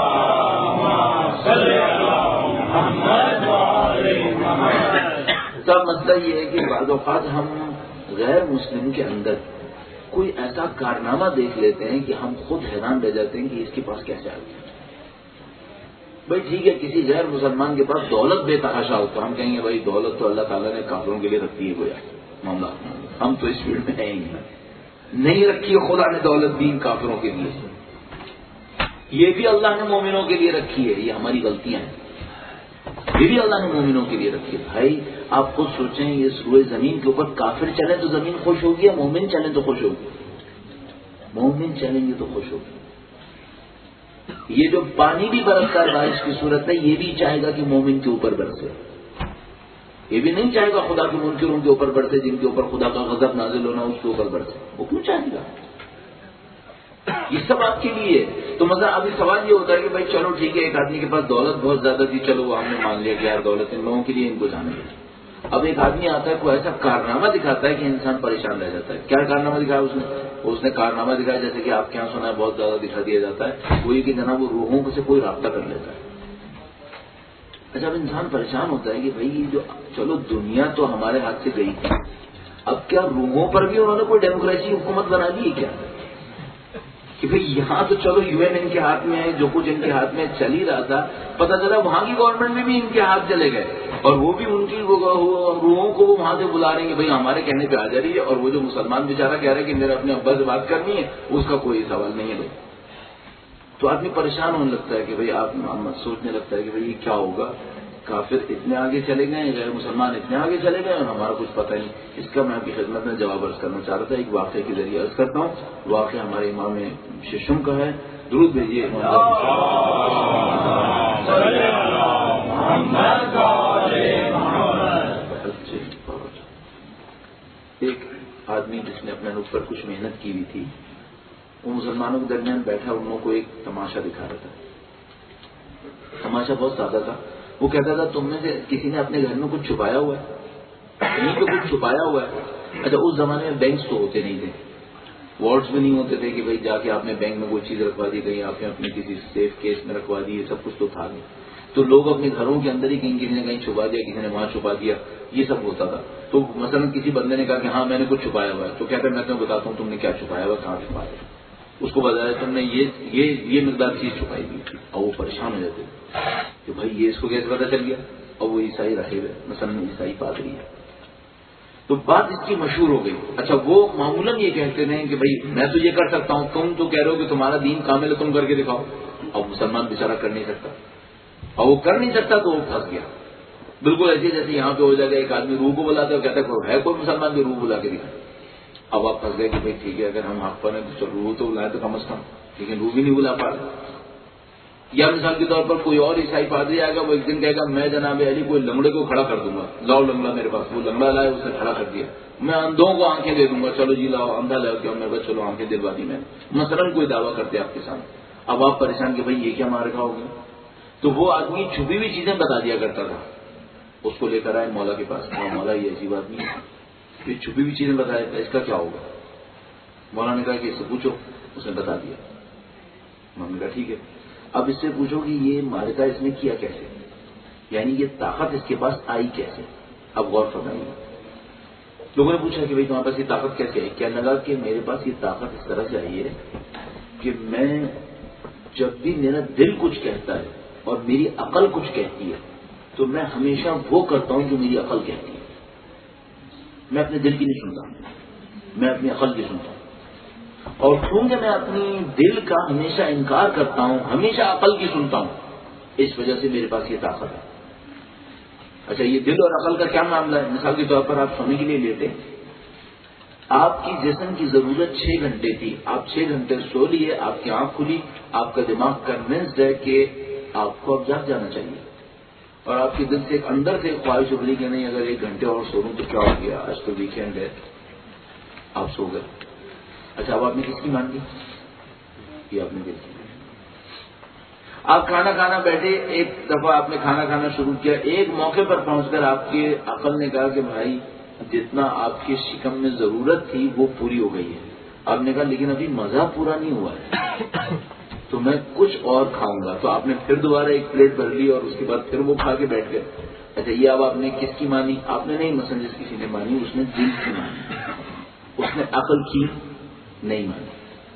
A: سب مسئلہ یہ ہے کہ بعض اوقات ہم غیر مسلم کے اندر کوئی ایسا کارنامہ دیکھ لیتے ہیں کہ ہم خود حیران رہ جاتے ہیں کہ اس کے پاس کیسے آ گیا. بھائی ٹھیک ہے کسی غیر مسلمان کے پاس دولت بے تحاشا ہو تو ہم کہیں گے بھائی دولت تو اللہ تعالیٰ نے کافروں کے لیے رکھی ہے. گویا معاملہ ہم تو اس فیلڈ میں ہیں ہی نہیں رکھی ہے. خدا نے دولت دی کافروں کے لیے، یہ بھی اللہ نے مومنوں کے لیے رکھی ہے. یہ ہماری غلطیاں ہیں، یہ بھی اللہ نے مومنوں کے لیے رکھی ہے. بھائی آپ خود سوچیں یہ روئے زمین کے اوپر کافر چلے تو زمین خوش ہوگی یا مومن چلیں تو خوش ہوگی؟ مومن چلیں گے تو خوش ہوگی. یہ جو پانی بھی برستا ہے بارش کی صورت میں یہ بھی چاہے گا کہ مومن کے اوپر برسے. یہ بھی نہیں چاہے گا خدا کے منکروں کے اوپر برسے، جن کے اوپر خدا کا غضب نازل ہونا اس کے اوپر برسے. وہ کیوں چاہے گا؟ یہ سب آپ کے لیے. تو مطلب ابھی سوال یہ ہوتا ہے کہ بھائی چلو ٹھیک ہے ایک آدمی کے پاس دولت بہت زیادہ تھی، چلو وہ ہم نے مان لیا کہ یار دولت ان لوگوں کے لیے ان کو جانے دیں. اب ایک آدمی آتا ہے کوئی ایسا کارنامہ دکھاتا ہے کہ انسان پریشان رہ جاتا ہے. کیا کارنامہ دکھایا اس نے؟ اس نے کارنامہ دکھایا جیسے کہ آپ کے یہاں سنا ہے بہت زیادہ دکھا دیا جاتا ہے، وہ یہ کہ جناب وہ روحوں سے کوئی رابطہ کر لیتا ہے. اچھا اب انسان پریشان ہوتا ہے کہ بھائی جو چلو دنیا تو ہمارے ہاتھ سے گئی تھی، اب کیا روحوں پر بھی انہوں نے کوئی ڈیموکریسی حکومت بنا دی ہے کیا؟ کہ بھئی یہاں تو چلو یو این ان کے ہاتھ میں ہے، جو کچھ ان کے ہاتھ میں چل ہی رہا تھا، پتہ چلا وہاں کی گورنمنٹ میں بھی ان کے ہاتھ چلے گئے اور وہ بھی ان کی روحوں کو وہ وہاں سے بلا رہے ہیں کہ بھئی ہمارے کہنے پہ آ جا رہی ہے. اور وہ جو مسلمان بیچارہ کہہ رہا ہے کہ میرا اپنے ابا سے بات کرنی ہے اس کا کوئی سوال نہیں ہے. بھائی تو آدمی پریشان ہونے لگتا ہے کہ بھئی آپ سوچنے لگتا ہے کہ بھئی یہ کیا ہوگا، کافر اتنے آگے چلے گئے، غیر مسلمان اتنے آگے چلے گئے اور ہمارا کچھ پتہ نہیں. اس کا میں آپ کی خدمت میں جواب عرض کرنا چاہ رہا تھا. ایک واقعے کے ذریعے عرض کرتا ہوں. واقعہ ہمارے امام ششم کا ہے. درود بھیجیے. ایک آدمی جس نے اپنے اوپر کچھ محنت کی ہوئی تھی، وہ مسلمانوں کے درمیان بیٹھا ان لوگوں کو ایک تماشا دکھا رہا تھا. تماشا بہت سادہ تھا. وہ کہتا تھا تم میں سے کسی نے اپنے گھر میں کچھ چھپایا ہوا ہے، کہیں پہ کچھ چھپایا ہوا ہے. اچھا اس زمانے میں بینکس تو ہوتے نہیں تھے، وارڈس بھی نہیں ہوتے تھے کہ بھائی جا کے آپ نے بینک میں کوئی چیز رکھوا دی، کہیں آپ نے اپنے کسی سیف کیس میں رکھوا دی، یہ سب کچھ تو تھا نہیں. تو لوگ اپنے گھروں کے اندر ہی کہیں کسی نے کہیں چھپا دیا، کسی نے وہاں چھپا دیا، یہ سب ہوتا تھا. تو مثلا کسی بندے نے کہا کہ ہاں میں نے کچھ چھپایا ہوا ہے، تو کہتا ہے میں تمہیں بتاتا ہوں تم نے کیا چھپایا ہوا، کہاں چھپایا. اس کو بتایا تم نے یہ یہ یہ مقدار چیز چھپائی دی، اور وہ پریشان ہو جاتے کہ بھائی یہ اس کو کیسے پتا چل گیا. اور وہ عیسائی رہے ہوئے مثلا عیسائی پادری ہے. تو بات اس کی مشہور ہو گئی. اچھا وہ معمولاً یہ کہتے ہیں کہ بھائی میں تو یہ کر سکتا ہوں، تم تو کہہ رہے ہو کہ تمہارا دین کامل ہے، تم کر کے دکھاؤ. اور مسلمان بیچارہ کر نہیں سکتا، اور وہ کر نہیں سکتا تو وہ پھنس گیا. بالکل ایسے جیسے یہاں پہ ہو جائے گا ایک آدمی روح کو بلاتا ہے، کہتا ہے کوئی مسلمان جو روح بلا کے دکھائے. اب آپ پھنس گئے کہ بھائی ٹھیک ہے اگر ہم حق پر ہیں تو روح تو بلائے تو کم از کم، لیکن روح بھی نہیں بلا پا رہے. یا مثال کے طور پر کوئی اور عیسائی پادری آئے گا، وہ ایک دن کہے گا میں جناب علی کوئی لنگڑے کو کھڑا کر دوں گا، لاؤ لنگڑا میرے پاس، وہ لنگڑا لائے اس نے کھڑا کر دیا، میں اندھوں کو آنکھیں دے دوں گا، چلو جی لاؤ اندھا لاؤ کیا میرے پاس، چلو آنکھیں دلوا دی میں نے، مثلاً کوئی دعویٰ کرتے آپ کے سامنے. اب آپ پریشان کہ بھائی یہ کیا مار کھاؤ گے؟ تو وہ آدمی چھپی ہوئی چیزیں بتا دیا کرتا تھا، اس کو لے کر آئے مولا کے پاس، مولا یہ ایسی بات نہیں ہے، یہ چھپی ہوئی چیزیں بتایا تھا، اس کا کیا ہوگا؟ مولا نے کہا کہ اس سے پوچھو، اس نے بتا دیا. میں نے کہا ٹھیک ہے، اب اس سے پوچھو کہ یہ مارکا اس نے کیا کیسے، یعنی یہ طاقت اس کے پاس آئی کیسے. اب غور فرمائیے. لوگوں نے پوچھا کہ بھائی تمہارے پاس یہ طاقت کیسے آئی؟ کہنے لگا کہ میرے پاس یہ طاقت اس طرح سے آئی ہے کہ میں جب بھی میرا دل کچھ کہتا ہے اور میری عقل کچھ کہتی ہے تو میں ہمیشہ وہ کرتا ہوں جو میری عقل کہتی ہے. میں اپنے دل کی نہیں سنتا، میں اپنی عقل کی سنتا ہوں. اور کیونکہ میں اپنی دل کا ہمیشہ انکار کرتا ہوں، ہمیشہ عقل کی سنتا ہوں، اس وجہ سے میرے پاس یہ طاقت ہے. اچھا یہ دل اور عقل کا کیا معاملہ ہے؟ مثال کے طور پر آپ سونے کے لیے لیٹے، آپ کی جسم کی ضرورت چھ گھنٹے تھی، آپ چھ گھنٹے سو لیے، آپ کی آنکھ کھلی، آپ کا دماغ کنوینسڈ ہے کہ آپ کو اب جاگ جانا چاہیے، اور آپ کے دل سے ایک اندر سے خواہش ابھری کہ نہیں اگر ایک گھنٹے اور سو لوں تو کیا ہو گیا، آج تو ویکینڈ ہے، آپ سو گئے. اچھا اب آپ نے کس کی مان لی؟ یہ آپ نے دل کی. آپ کھانا کھانا بیٹھے، ایک دفعہ آپ نے کھانا کھانا شروع کیا، ایک موقع پر پہنچ کر آپ کی عقل نے کہا کہ بھائی جتنا آپ کے شکم میں ضرورت تھی وہ پوری ہو گئی ہے. آپ نے کہا لیکن ابھی مزہ پورا نہیں ہوا ہے تو میں کچھ اور کھاؤں گا. تو آپ نے پھر دوبارہ ایک پلیٹ بھر لی اور اس کے بعد پھر وہ کھا کے بیٹھ گئے. اچھا یہ اب آپ نے کس کی مانی؟ آپ نے نہیں، مثلا جس کسی نے مانی اس نے دل کی مانی، اس نے عقل کی نہیں مانی.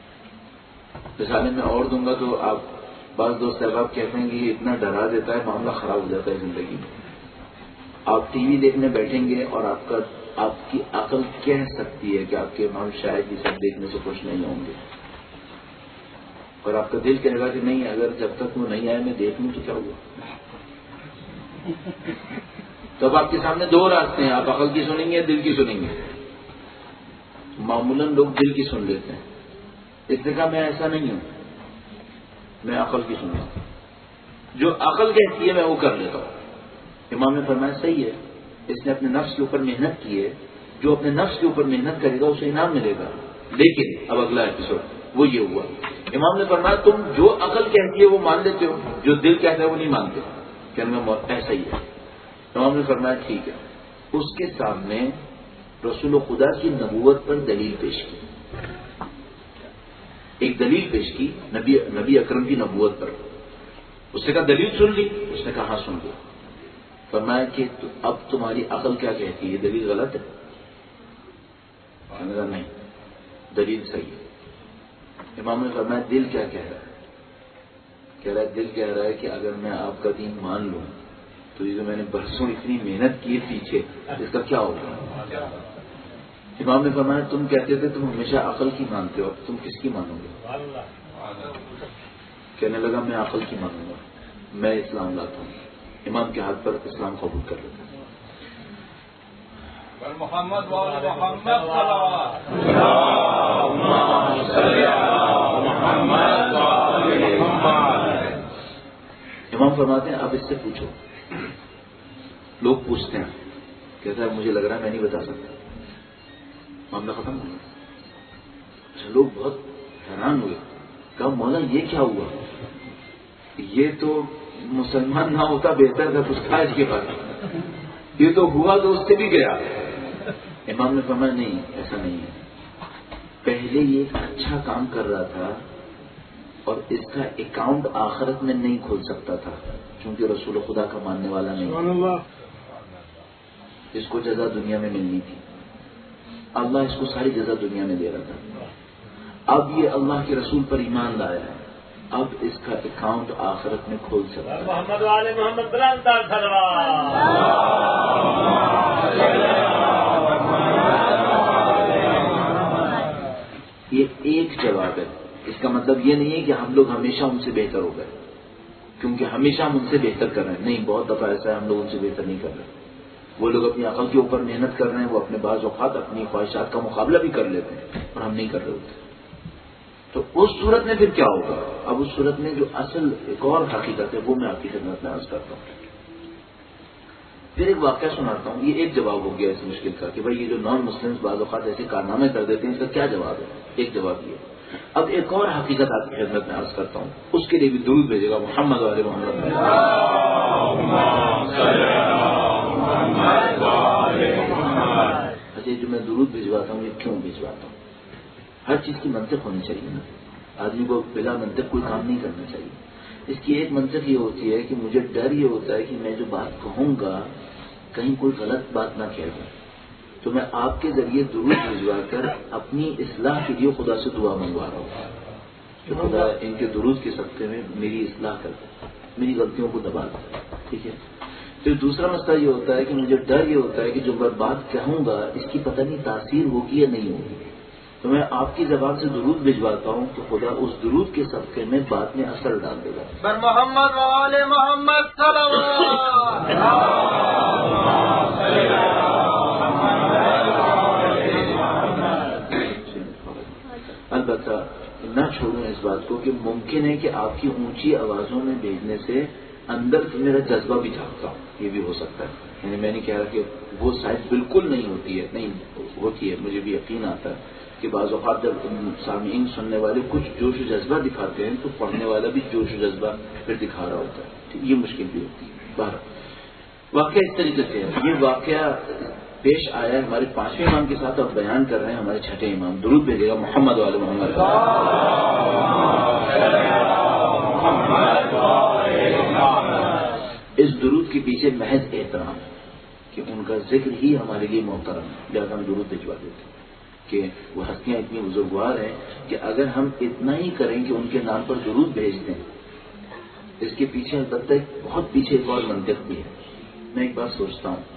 A: مثالیں میں اور دوں گا تو آپ بعض دوست احباب کہتے ہیں کہ یہ اتنا ڈرا دیتا ہے، معاملہ خراب ہو جاتا ہے زندگی میں. آپ ٹی وی دیکھنے بیٹھیں گے اور آپ کا آپ کی عقل کہہ سکتی ہے کہ آپ کے امام شاید یہ سب دیکھنے سے خوش نہیں ہوں گے، اور آپ کا دل کہے گا کہ نہیں اگر جب تک وہ نہیں آئے میں دیکھ لوں تو کیا ہوا. تو اب آپ کے سامنے دو راستے ہیں، آپ عقل کی سنیں گے دل کی سنیں گے. معمولاً لوگ دل کی سن لیتے ہیں، اس نے کہا میں ایسا نہیں ہوں، میں عقل کی سنتا ہوں، جو عقل کہتی ہے میں وہ کر لیتا ہوں. امام نے فرمایا صحیح ہے، اس نے اپنے نفس کے اوپر محنت کی ہے، جو اپنے نفس کے اوپر محنت کرے گا اسے انعام ملے گا. لیکن اب اگلا ایپیسوڈ وہ یہ ہوا، امام نے فرمایا تم جو عقل کہتی ہے وہ مان لیتے ہو، جو دل کہتا ہے وہ نہیں مانتے. کہنے میں ایسا ہی ہے. امام نے فرمایا ٹھیک ہے. اس کے سامنے رسول خدا کی نبوت پر دلیل پیش کی، ایک دلیل پیش کی نبی نبی اکرم کی نبوت پر. اس نے کہا دلیل سن لی؟ اس نے کہا ہاں سن لی. فرمایا کہ اب تمہاری عقل کیا کہتی ہے، یہ دلیل غلط ہے؟ کہا نہیں دلیل صحیح ہے. امام نے فرمایا دل کیا کہہ رہا ہے؟ کہہ رہا ہے دل کہہ رہا ہے کہ اگر میں آپ کا دین مان لوں تو یہ جو میں نے برسوں اتنی محنت کی ہے پیچھے اس کا کیا ہوگا. امام نے فرمایا تم کہتے تھے تم ہمیشہ عقل کی مانتے ہو، تم کس کی مانو گے؟ کہنے لگا میں عقل کی مانوں گا، میں اسلام لاتا ہوں. امام کے ہاتھ پر اسلام قبول کر لیتا ہوں.
B: محمد
A: امام فرماتے ہیں اب اس سے پوچھو. لوگ پوچھتے ہیں، کہتا ہے مجھے لگ رہا ہے میں نہیں بتا سکتا. معاملہ ختم ہو گیا. اچھا لوگ بہت حیران ہوئے، کہا مولا یہ کیا ہوا؟ یہ تو مسلمان نہ ہوتا بہتر تھا، کچھ تھا اس کے پاس، یہ تو ہوا تو اس سے بھی گیا. امام نے فرمایا نہیں ایسا نہیں ہے، پہلے یہ ایک اچھا کام کر رہا تھا اور اس کا اکاؤنٹ آخرت میں نہیں کھول سکتا تھا کیونکہ رسول خدا کا ماننے والا نہیں، اس کو جزا دنیا میں ملنی تھی. اللہ اس کو ساری جزا دنیا میں دے رہا تھا. اب یہ اللہ کے رسول پر ایمان لایا ہے، اب اس کا اکاؤنٹ آخرت میں کھول سکتا ہے.
B: محمد والے محمد
A: یہ ایک جواب ہے. اس کا مطلب یہ نہیں ہے کہ ہم لوگ ہمیشہ ان سے بہتر ہو گئے کیونکہ ہمیشہ ہم ان سے بہتر کر رہے ہیں. نہیں، بہت دفعہ ایسا ہے ہم لوگ ان سے بہتر نہیں کر رہے. وہ لوگ اپنی عقل کے اوپر محنت کر رہے ہیں، وہ اپنے بعض اوقات اپنی خواہشات کا مقابلہ بھی کر لیتے ہیں اور ہم نہیں کر رہے ہوتے. تو اس صورت میں پھر کیا ہوگا؟ اب اس صورت میں جو اصل ایک اور حقیقت ہے وہ میں آپ کی خدمت میں عرض کرتا ہوں. پھر ایک واقعہ سناتا ہوں. یہ ایک جواب ہو گیا اس مشکل کا کہ بھائی یہ جو نان مسلم بعض اوقات ایسے کارنامے کر دیتے ہیں اس کا کیا جواب ہے؟ ایک جواب یہ. اب ایک اور حقیقت آپ کی خدمت میں عرض کرتا ہوں, اس کے لیے بھی درود بھیجے گا محمد والے محمد. اچھا, جو میں درود بھجواتا ہوں یہ کیوں بھجواتا ہوں؟ ہر چیز کی منطق ہونی چاہیے نا. آدمی کو بلا منطق کوئی کام نہیں کرنا چاہیے. اس کی ایک منطق یہ ہوتی ہے کہ مجھے ڈر یہ ہوتا ہے کہ میں جو بات کہوں گا کہیں کوئی غلط بات نہ کہہ دوں, تو میں آپ کے ذریعے درود بھجوا کر اپنی اصلاح کے لیے خدا سے دعا منگوا رہا ہوں کہ خدا ان کے درود کے صدقے میں میری اصلاح کر دے, میری غلطیوں کو دبا دے. ٹھیک ہے. پھر دوسرا مسئلہ یہ ہوتا ہے کہ مجھے ڈر یہ ہوتا ہے کہ جو میں بات کہوں گا اس کی پتہ نہیں تاثیر ہوگی یا نہیں ہوگی, تو میں آپ کی زبان سے درود بھجواتا ہوں تو خدا اس درود کے صدقے میں بات میں اثر ڈال دے گا.
B: بر محمد وآل محمد صلوات.
A: البتہ نہ چھوڑوں اس بات کو کہ ممکن ہے کہ آپ کی اونچی آوازوں میں بھیجنے سے اندر سے میرا جذبہ بھی جھانکتا ہوں, یہ بھی ہو سکتا ہے. یعنی میں نہیں کہہ رہا کہ وہ شاید بالکل نہیں ہوتی ہے, نہیں ہوتی ہے. مجھے بھی یقین آتا ہے کہ بعض اوقات جب سامعین سننے والے کچھ جوش و جذبہ دکھاتے ہیں تو پڑھنے والا بھی جوش و جذبہ پھر دکھا رہا ہوتا ہے. یہ مشکل بھی ہوتی ہے. باہر واقعہ اس طریقے سے ہے. یہ واقعہ پیش آیا ہے ہمارے پانچویں امام کے ساتھ, اور بیان کر رہے ہیں ہمارے چھٹے امام. درود بھیجے گا محمد والے محمد. اس درود کے پیچھے محض احترام ہے کہ ان کا ذکر ہی ہمارے لیے محترم ہے, لہٰذا ہم درود بھجوا دیتے ہیں کہ وہ ہستیاں اتنی بزرگوار ہیں کہ اگر ہم اتنا ہی کریں کہ ان کے نام پر درود بھیج دیں, اس کے پیچھے البتہ ایک بہت پیچھے ایک اور منطق بھی ہے. میں ایک بات سوچتا ہوں,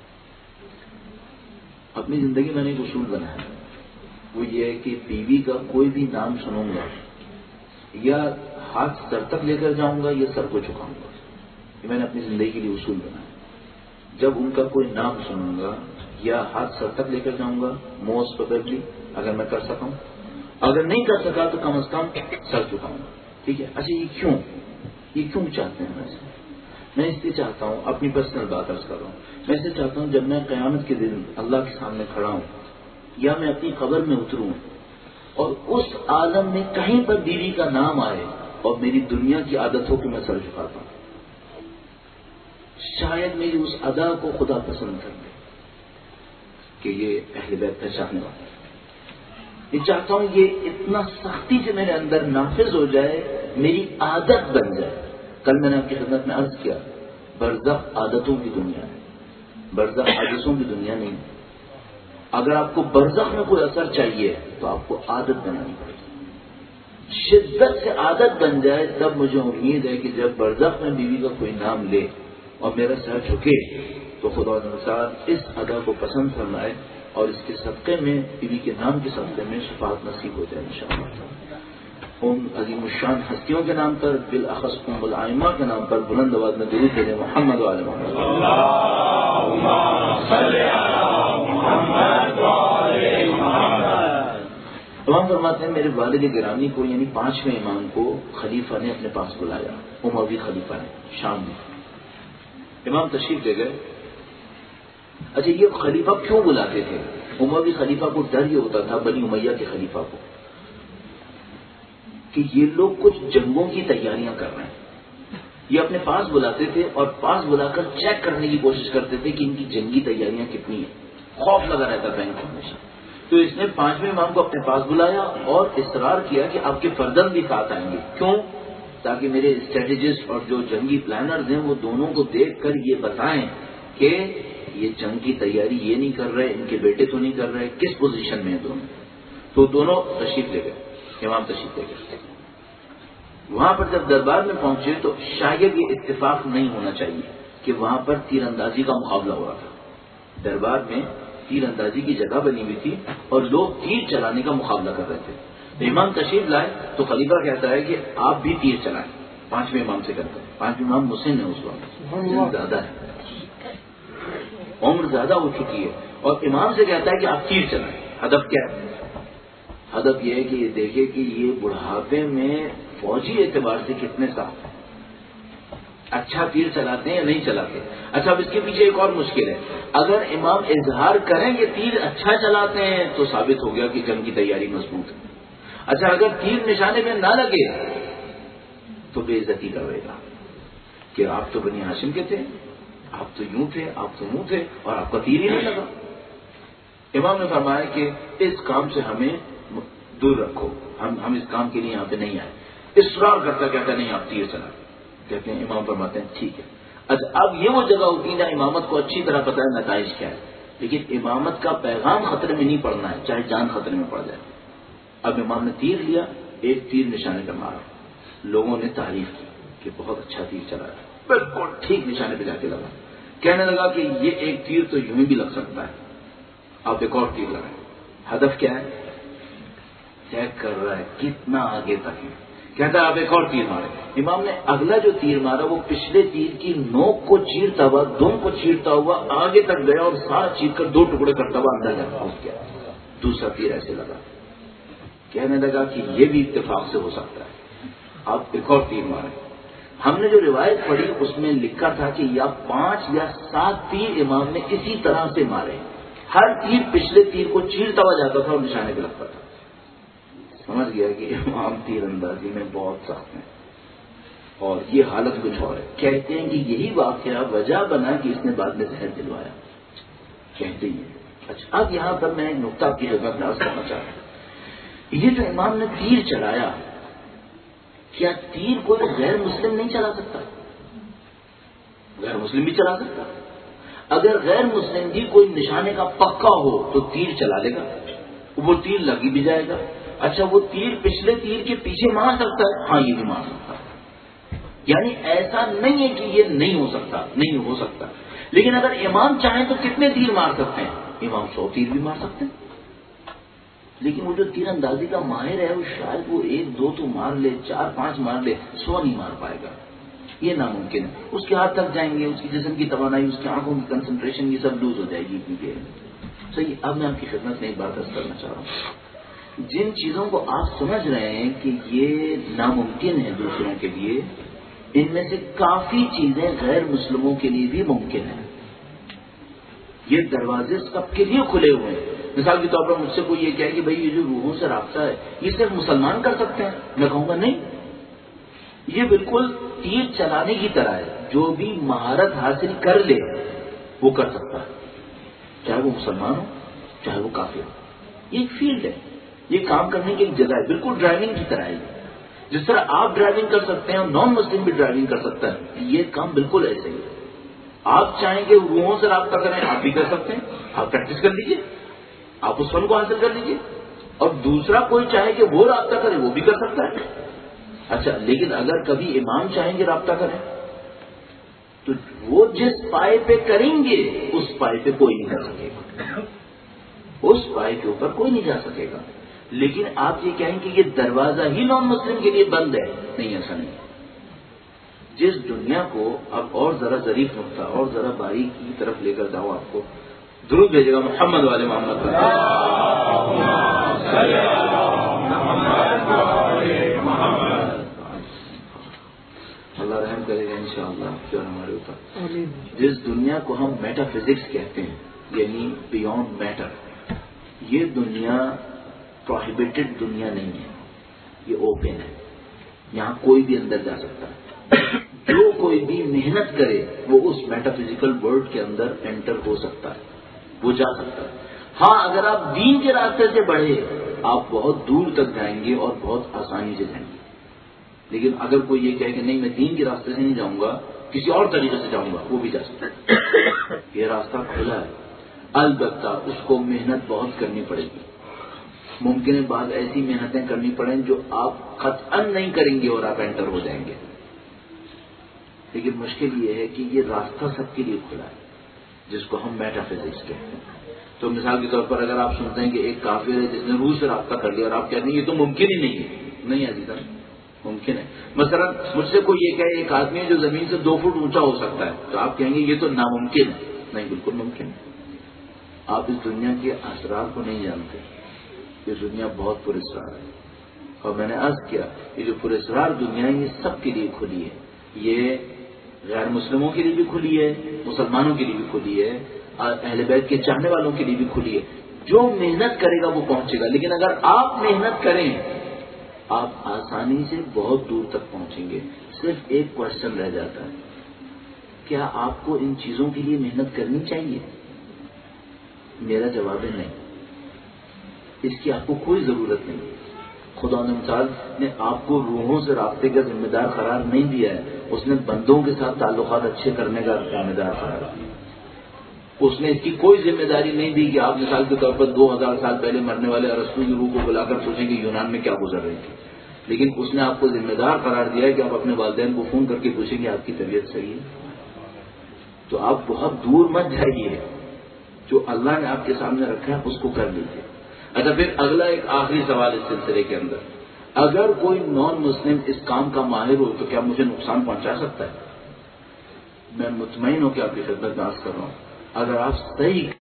A: اپنی زندگی میں نے ایک اصول بنایا, وہ یہ ہے کہ بیوی کا کوئی بھی نام سنوں گا یا ہاتھ سر تک لے کر جاؤں گا یا سر کو جھکاؤں گا. یہ میں نے اپنی زندگی کے لیے اصول بنایا. جب ان کا کوئی نام سنوں گا یا ہاتھ سر تک لے کر جاؤں گا, موسٹ پروبیبلی اگر میں کر سکوں, اگر نہیں کر سکا تو کم از کم سر جھکاؤں گا. ٹھیک ہے. اچھا, یہ کیوں یہ کیوں چاہتے ہیں ویسے؟ میں اس لیے چاہتا ہوں, اپنی پرسنل بات عرض کر رہا ہوں, میں اس لیے چاہتا ہوں جب میں قیامت کے دن اللہ کے سامنے کھڑا ہوں یا میں اپنی قبر میں اتروں اور اس عالم میں کہیں پر بیوی کا نام آئے اور میری دنیا کی عادت ہو کہ میں سر جھکاتا ہوں, شاید میری اس ادا کو خدا پسند کر دے کہ یہ اہل بیت پہچاننے والا ہے. یہ چاہتا ہوں یہ اتنا سختی سے میرے اندر نافذ ہو جائے, میری عادت بن جائے. کل میں نے آپ کی خدمت میں عرض کیا, برزخ عادتوں کی دنیا ہے, برزخ عادتوں کی دنیا نہیں. اگر آپ کو برزخ میں کوئی اثر چاہیے تو آپ کو عادت بنانی پڑے گی. شدت سے عادت بن جائے تب مجھے امید ہے کہ جب برزخ میں بیوی کا کوئی نام لے اور میرا سر جھکے تو خدا نصار اس ادا کو پسند فرمائے اور اس کے صدقے میں بیوی کے نام کے صدقے میں شفاعت نصیب ہو جائے انشاءاللہ. ان عظیم الشان ہستیوں کے نام پر, بالاخص ام الائمہ کے نام پر بلند آواز میں درود بھیجیں محمد و آل محمد. اللہم صل علی محمد و آل محمد. امام فرماتے ہیں میرے والد گرامی کو یعنی پانچویں امام کو خلیفہ نے اپنے پاس بلایا, اموی خلیفہ نے, شام میں. امام تشریف لے گئے. اچھا, یہ خلیفہ کیوں بلاتے تھے؟ اموی خلیفہ کو ڈر یہ ہوتا تھا بنی امیہ کے خلیفہ کو کہ یہ لوگ کچھ جنگوں کی تیاریاں کر رہے ہیں. یہ اپنے پاس بلاتے تھے اور پاس بلا کر چیک کرنے کی کوشش کرتے تھے کہ ان کی جنگی تیاریاں کتنی ہیں. خوف لگا رہتا تھا ان کو ہمیشہ. تو اس نے پانچویں امام کو اپنے پاس بلایا اور اصرار کیا کہ آپ کے فرزند بھی ساتھ آئیں گے. کیوں؟ تاکہ میرے اسٹریٹجسٹ اور جو جنگی پلانرز ہیں وہ دونوں کو دیکھ کر یہ بتائیں کہ یہ جنگ کی تیاری یہ نہیں کر رہے, ان کے بیٹے تو نہیں کر رہے, کس پوزیشن میں ہیں دونوں. تو دونوں تشریف لے گئے, امام تشریف لے گئے. وہاں پر جب دربار میں پہنچے تو شاید یہ اتفاق نہیں ہونا چاہیے کہ وہاں پر تیر اندازی کا مقابلہ ہو رہا تھا. دربار میں تیر اندازی کی جگہ بنی ہوئی تھی اور لوگ تیر چلانے کا مقابلہ کر رہے تھے. تو امام تشریف لائے تو خلیفہ کہتا ہے کہ آپ بھی تیر چلائیں. پانچویں امام سے کہتا ہے, پانچویں امام مسن ہے اس وقت, زیادہ ہے, عمر زیادہ ہو چکی ہے, اور امام سے کہتا ہے کہ آپ تیر چلائیں. ہدف کیا ہے؟ ہدف یہ ہے کہ یہ دیکھے کہ یہ بڑھاپے میں فوجی اعتبار سے کتنے سخت ہیں، اچھا تیر چلاتے ہیں یا نہیں چلاتے. اچھا اب اس کے پیچھے ایک اور مشکل ہے، اگر امام اظہار کریں کہ تیر اچھا چلاتے ہیں تو ثابت ہو گیا کہ جنگ کی تیاری مضبوط ہے. اچھا اگر تیر نشانے میں نہ لگے تو بے عزتی کرے گا کہ آپ تو بنی ہاشم کے تھے، آپ تو یوں تھے، آپ تو منہ تھے اور آپ کا تیر ہی نہیں لگا. امام نے فرمایا کہ اس کام سے ہمیں دور رکھو، ہم ہم اس کام کے لیے یہاں پہ نہیں آئے. اصرار کرتا کہتا نہیں آپ تیر چلا، کہتے ہیں امام فرماتے ہیں ٹھیک ہے. اچھا اب یہ وہ جگہ ہوتی ہے جہاں امامت کو اچھی طرح پتہ ہے نتائج کیا ہے، لیکن امامت کا پیغام خطرے میں نہیں پڑنا ہے چاہے جان خطرے میں پڑ جائے. اب امام نے تیر لیا، ایک تیر نشانے پہ مارا، لوگوں نے تعریف کی کہ بہت اچھا تیر چلا ہے، بالکل ٹھیک نشانے پہ جا کے لگا. کہنے لگا کہ یہ ایک تیر تو یوں بھی لگ سکتا ہے، آپ ایک اور تیر لگائیں. ہدف کیا ہے؟ چیک کر رہا ہے کتنا آگے تک ہے. کہتا ہے آپ ایک اور تیر مارے. امام نے اگلا جو تیر مارا وہ پچھلے تیر کی نوک کو چیرتا ہوا، دم کو چیرتا ہوا آگے تک گیا اور سارا چیر کر دو ٹکڑے کرتا ہوا اندر جا پہنچ گیا. دوسرا تیر ایسے لگا. کہنے لگا کہ یہ بھی اتفاق سے ہو سکتا ہے، آپ ایک اور تیر مارے. ہم نے جو روایت پڑھی اس میں لکھا تھا کہ یا پانچ یا سات تیر امام نے اسی طرح سے مارے، ہر تیر پچھلے تیر کو چیرتا ہوا جاتا تھا اور نشانے پہ لگتا تھا. سمجھ گیا کہ امام تیر اندازی میں بہت سخت ہیں اور یہ حالت کچھ اور ہے. کہتے ہیں کہ یہی واقعہ وجہ بنا کہ اس نے بعد میں زہر دلوایا، کہتے ہیں. اچھا اب یہاں پر میں نقطہ کی خدمت میں عرض کرنا چاہتا ہوں، یہ جو امام نے تیر چلایا، کیا تیر کوئی غیر مسلم نہیں چلا سکتا؟ غیر مسلم بھی چلا سکتا. اگر غیر مسلم بھی کوئی نشانے کا پکا ہو تو تیر چلا لے گا، وہ تیر لگی بھی جائے گا. اچھا وہ تیر پچھلے تیر کے پیچھے مار سکتا ہے؟ ہاں یہ بھی مار سکتا ہے. یعنی ایسا نہیں ہے کہ یہ نہیں ہو سکتا، نہیں ہو سکتا. لیکن اگر امام چاہیں تو کتنے تیر مار سکتے ہیں؟ امام سو تیر بھی مار سکتے ہیں. لیکن وہ جو تیر اندازی کا ماہر ہے وہ شاید وہ ایک دو تو مار لے، چار پانچ مار لے، سو نہیں مار پائے گا. یہ ناممکن ہے. اس کے ہاتھ تک جائیں گے، اس کی جسم کی توانائی، اس کی آنکھوں کی کنسنٹریشن، یہ سب لوز ہو جائے گی اتنی دیر میں. صحیح. اب میں آپ کی خدمت میں ایک بات عرض کرنا چاہ رہا ہوں. جن چیزوں کو آپ سمجھ رہے ہیں کہ یہ ناممکن ہے دوسروں کے لیے، ان میں سے کافی چیزیں غیر مسلموں کے لیے بھی ممکن ہیں. یہ دروازے سب کے لیے کھلے ہوئے ہیں. مثال کے طور پر مجھ سے کوئی یہ کہے کہ بھائی یہ جو روحوں سے رابطہ ہے یہ صرف مسلمان کر سکتے ہیں، میں کہوں گا نہیں، یہ بالکل تیر چلانے کی طرح ہے. جو بھی مہارت حاصل کر لے وہ کر سکتا ہے، چاہے وہ مسلمان ہو چاہے وہ کافر ہو. یہ ایک فیلڈ ہے، یہ کام کرنے کی ایک جگہ ہے، بالکل ڈرائیونگ کی طرح ہے. جس طرح آپ ڈرائیونگ کر سکتے ہیں اور نان مسلم بھی ڈرائیونگ کر سکتا ہے، یہ کام بالکل ایسے ہی ہے. آپ چاہیں کہ روحوں سے رابطہ کریں آپ بھی کر سکتے ہیں، آپ پریکٹس کر لیجیے، آپ اس فن کو حاصل کر لیجیے. اور دوسرا کوئی چاہے کہ وہ رابطہ کرے وہ بھی کر سکتا ہے. اچھا لیکن اگر کبھی امام چاہیں گے رابطہ کریں تو وہ جس پائے پہ کریں گے اس پائے پہ کوئی نہیں کر سکے گا، اس پائے کے اوپر کوئی نہیں جا سکے گا. لیکن آپ یہ کہیں کہ یہ دروازہ ہی نان مسلم کے لیے بند ہے، نہیں، ایسا نہیں. جس دنیا کو اب اور ذرا ظریف نقطہ اور ذرا باریک کی طرف لے کر جاؤں، آپ کو درود بھیجے گا محمد والے محمد پر. اللہ رحم کرے گا انشاءاللہ جو ہمارے اوپر. جس دنیا کو ہم میٹا فزکس کہتے ہیں یعنی بیونڈ میٹر، یہ دنیا پروہیبٹڈ دنیا نہیں ہے، یہ اوپن ہے. یہاں کوئی بھی اندر جا سکتا ہے. جو کوئی بھی محنت کرے وہ اس میٹا فزیکل ورلڈ کے اندر انٹر ہو سکتا ہے، وہ جا سکتا ہے. ہاں اگر آپ دین کے راستے سے بڑھے آپ بہت دور تک جائیں گے اور بہت آسانی سے جائیں گے. لیکن اگر کوئی یہ کہے کہ نہیں میں دین کے راستے سے نہیں جاؤں گا، کسی اور طریقے سے جاؤں گا، وہ بھی جا سکتا ہے. یہ راستہ کھلا ہے. البتہ اس کو محنت بہت کرنی پڑے گی. ممکن ہے بعض ایسی محنتیں کرنی پڑیں جو آپ قطعاً نہیں کریں گے اور آپ انٹر ہو جائیں گے. لیکن مشکل یہ ہے کہ یہ راستہ سب کے لیے کھلا ہے جس کو ہم میٹا فزکس کہتے ہیں. تو مثال کے طور پر اگر آپ سنتے ہیں کہ ایک کافر ہے جس نے روح سے رابطہ کر لیا اور آپ کہتے ہیں یہ تو ممکن ہی نہیں ہے، نہیں عزیزاً ممکن ہے. مثلا مجھ سے کوئی یہ کہے ایک آدمی ہے جو زمین سے دو فٹ اونچا ہو سکتا ہے، تو آپ کہیں گے یہ تو ناممکن ہے. نہیں، بالکل ممکن ہے. آپ اس دنیا کے اسرار کو نہیں جانتے. یہ دنیا بہت پراسرار ہے، اور میں نے عرض کیا یہ جو پراسرار دنیا ہے یہ سب کے لیے کھلی ہے، یہ غیر مسلموں کے لیے بھی کھلی ہے، مسلمانوں کے لیے بھی کھلی ہے، اہل بیت کے چاہنے والوں کے لیے بھی کھلی ہے۔ جو محنت کرے گا وہ پہنچے گا، لیکن اگر آپ محنت کریں آپ آسانی سے بہت دور تک پہنچیں گے۔ صرف ایک کوشچن رہ جاتا ہے، کیا آپ کو ان چیزوں کے لیے محنت کرنی چاہیے؟ میرا جواب ہے نہیں، اس کی آپ کو کوئی ضرورت نہیں۔ خدا نمتاز نے آپ کو روحوں سے رابطے کا ذمہ دار قرار نہیں دیا ہے، اس نے بندوں کے ساتھ تعلقات اچھے کرنے کا ذمہ دار قرار دیا۔ اس نے اس کی کوئی ذمہ داری نہیں دی کہ آپ مثال کے طور پر دو ہزار سال پہلے مرنے والے ارسطو کی روح کو بلا کر سوچیں کہ یونان میں کیا گزر رہی تھی، لیکن اس نے آپ کو ذمہ دار قرار دیا ہے کہ آپ اپنے والدین کو فون کر کے پوچھیں کہ آپ کی طبیعت صحیح ہے۔ تو آپ بہت دور مت جائیے، جو اللہ نے آپ کے سامنے رکھا ہے اس کو کر لیجیے۔ اچھا، پھر اگلا ایک آخری سوال اس سلسلے کے اندر، اگر کوئی نان مسلم اس کام کا ماہر ہو تو کیا مجھے نقصان پہنچا سکتا ہے؟ میں مطمئن ہوں کہ آپ کی خدمت میں عرض کر رہا ہوں، اگر آپ صحیح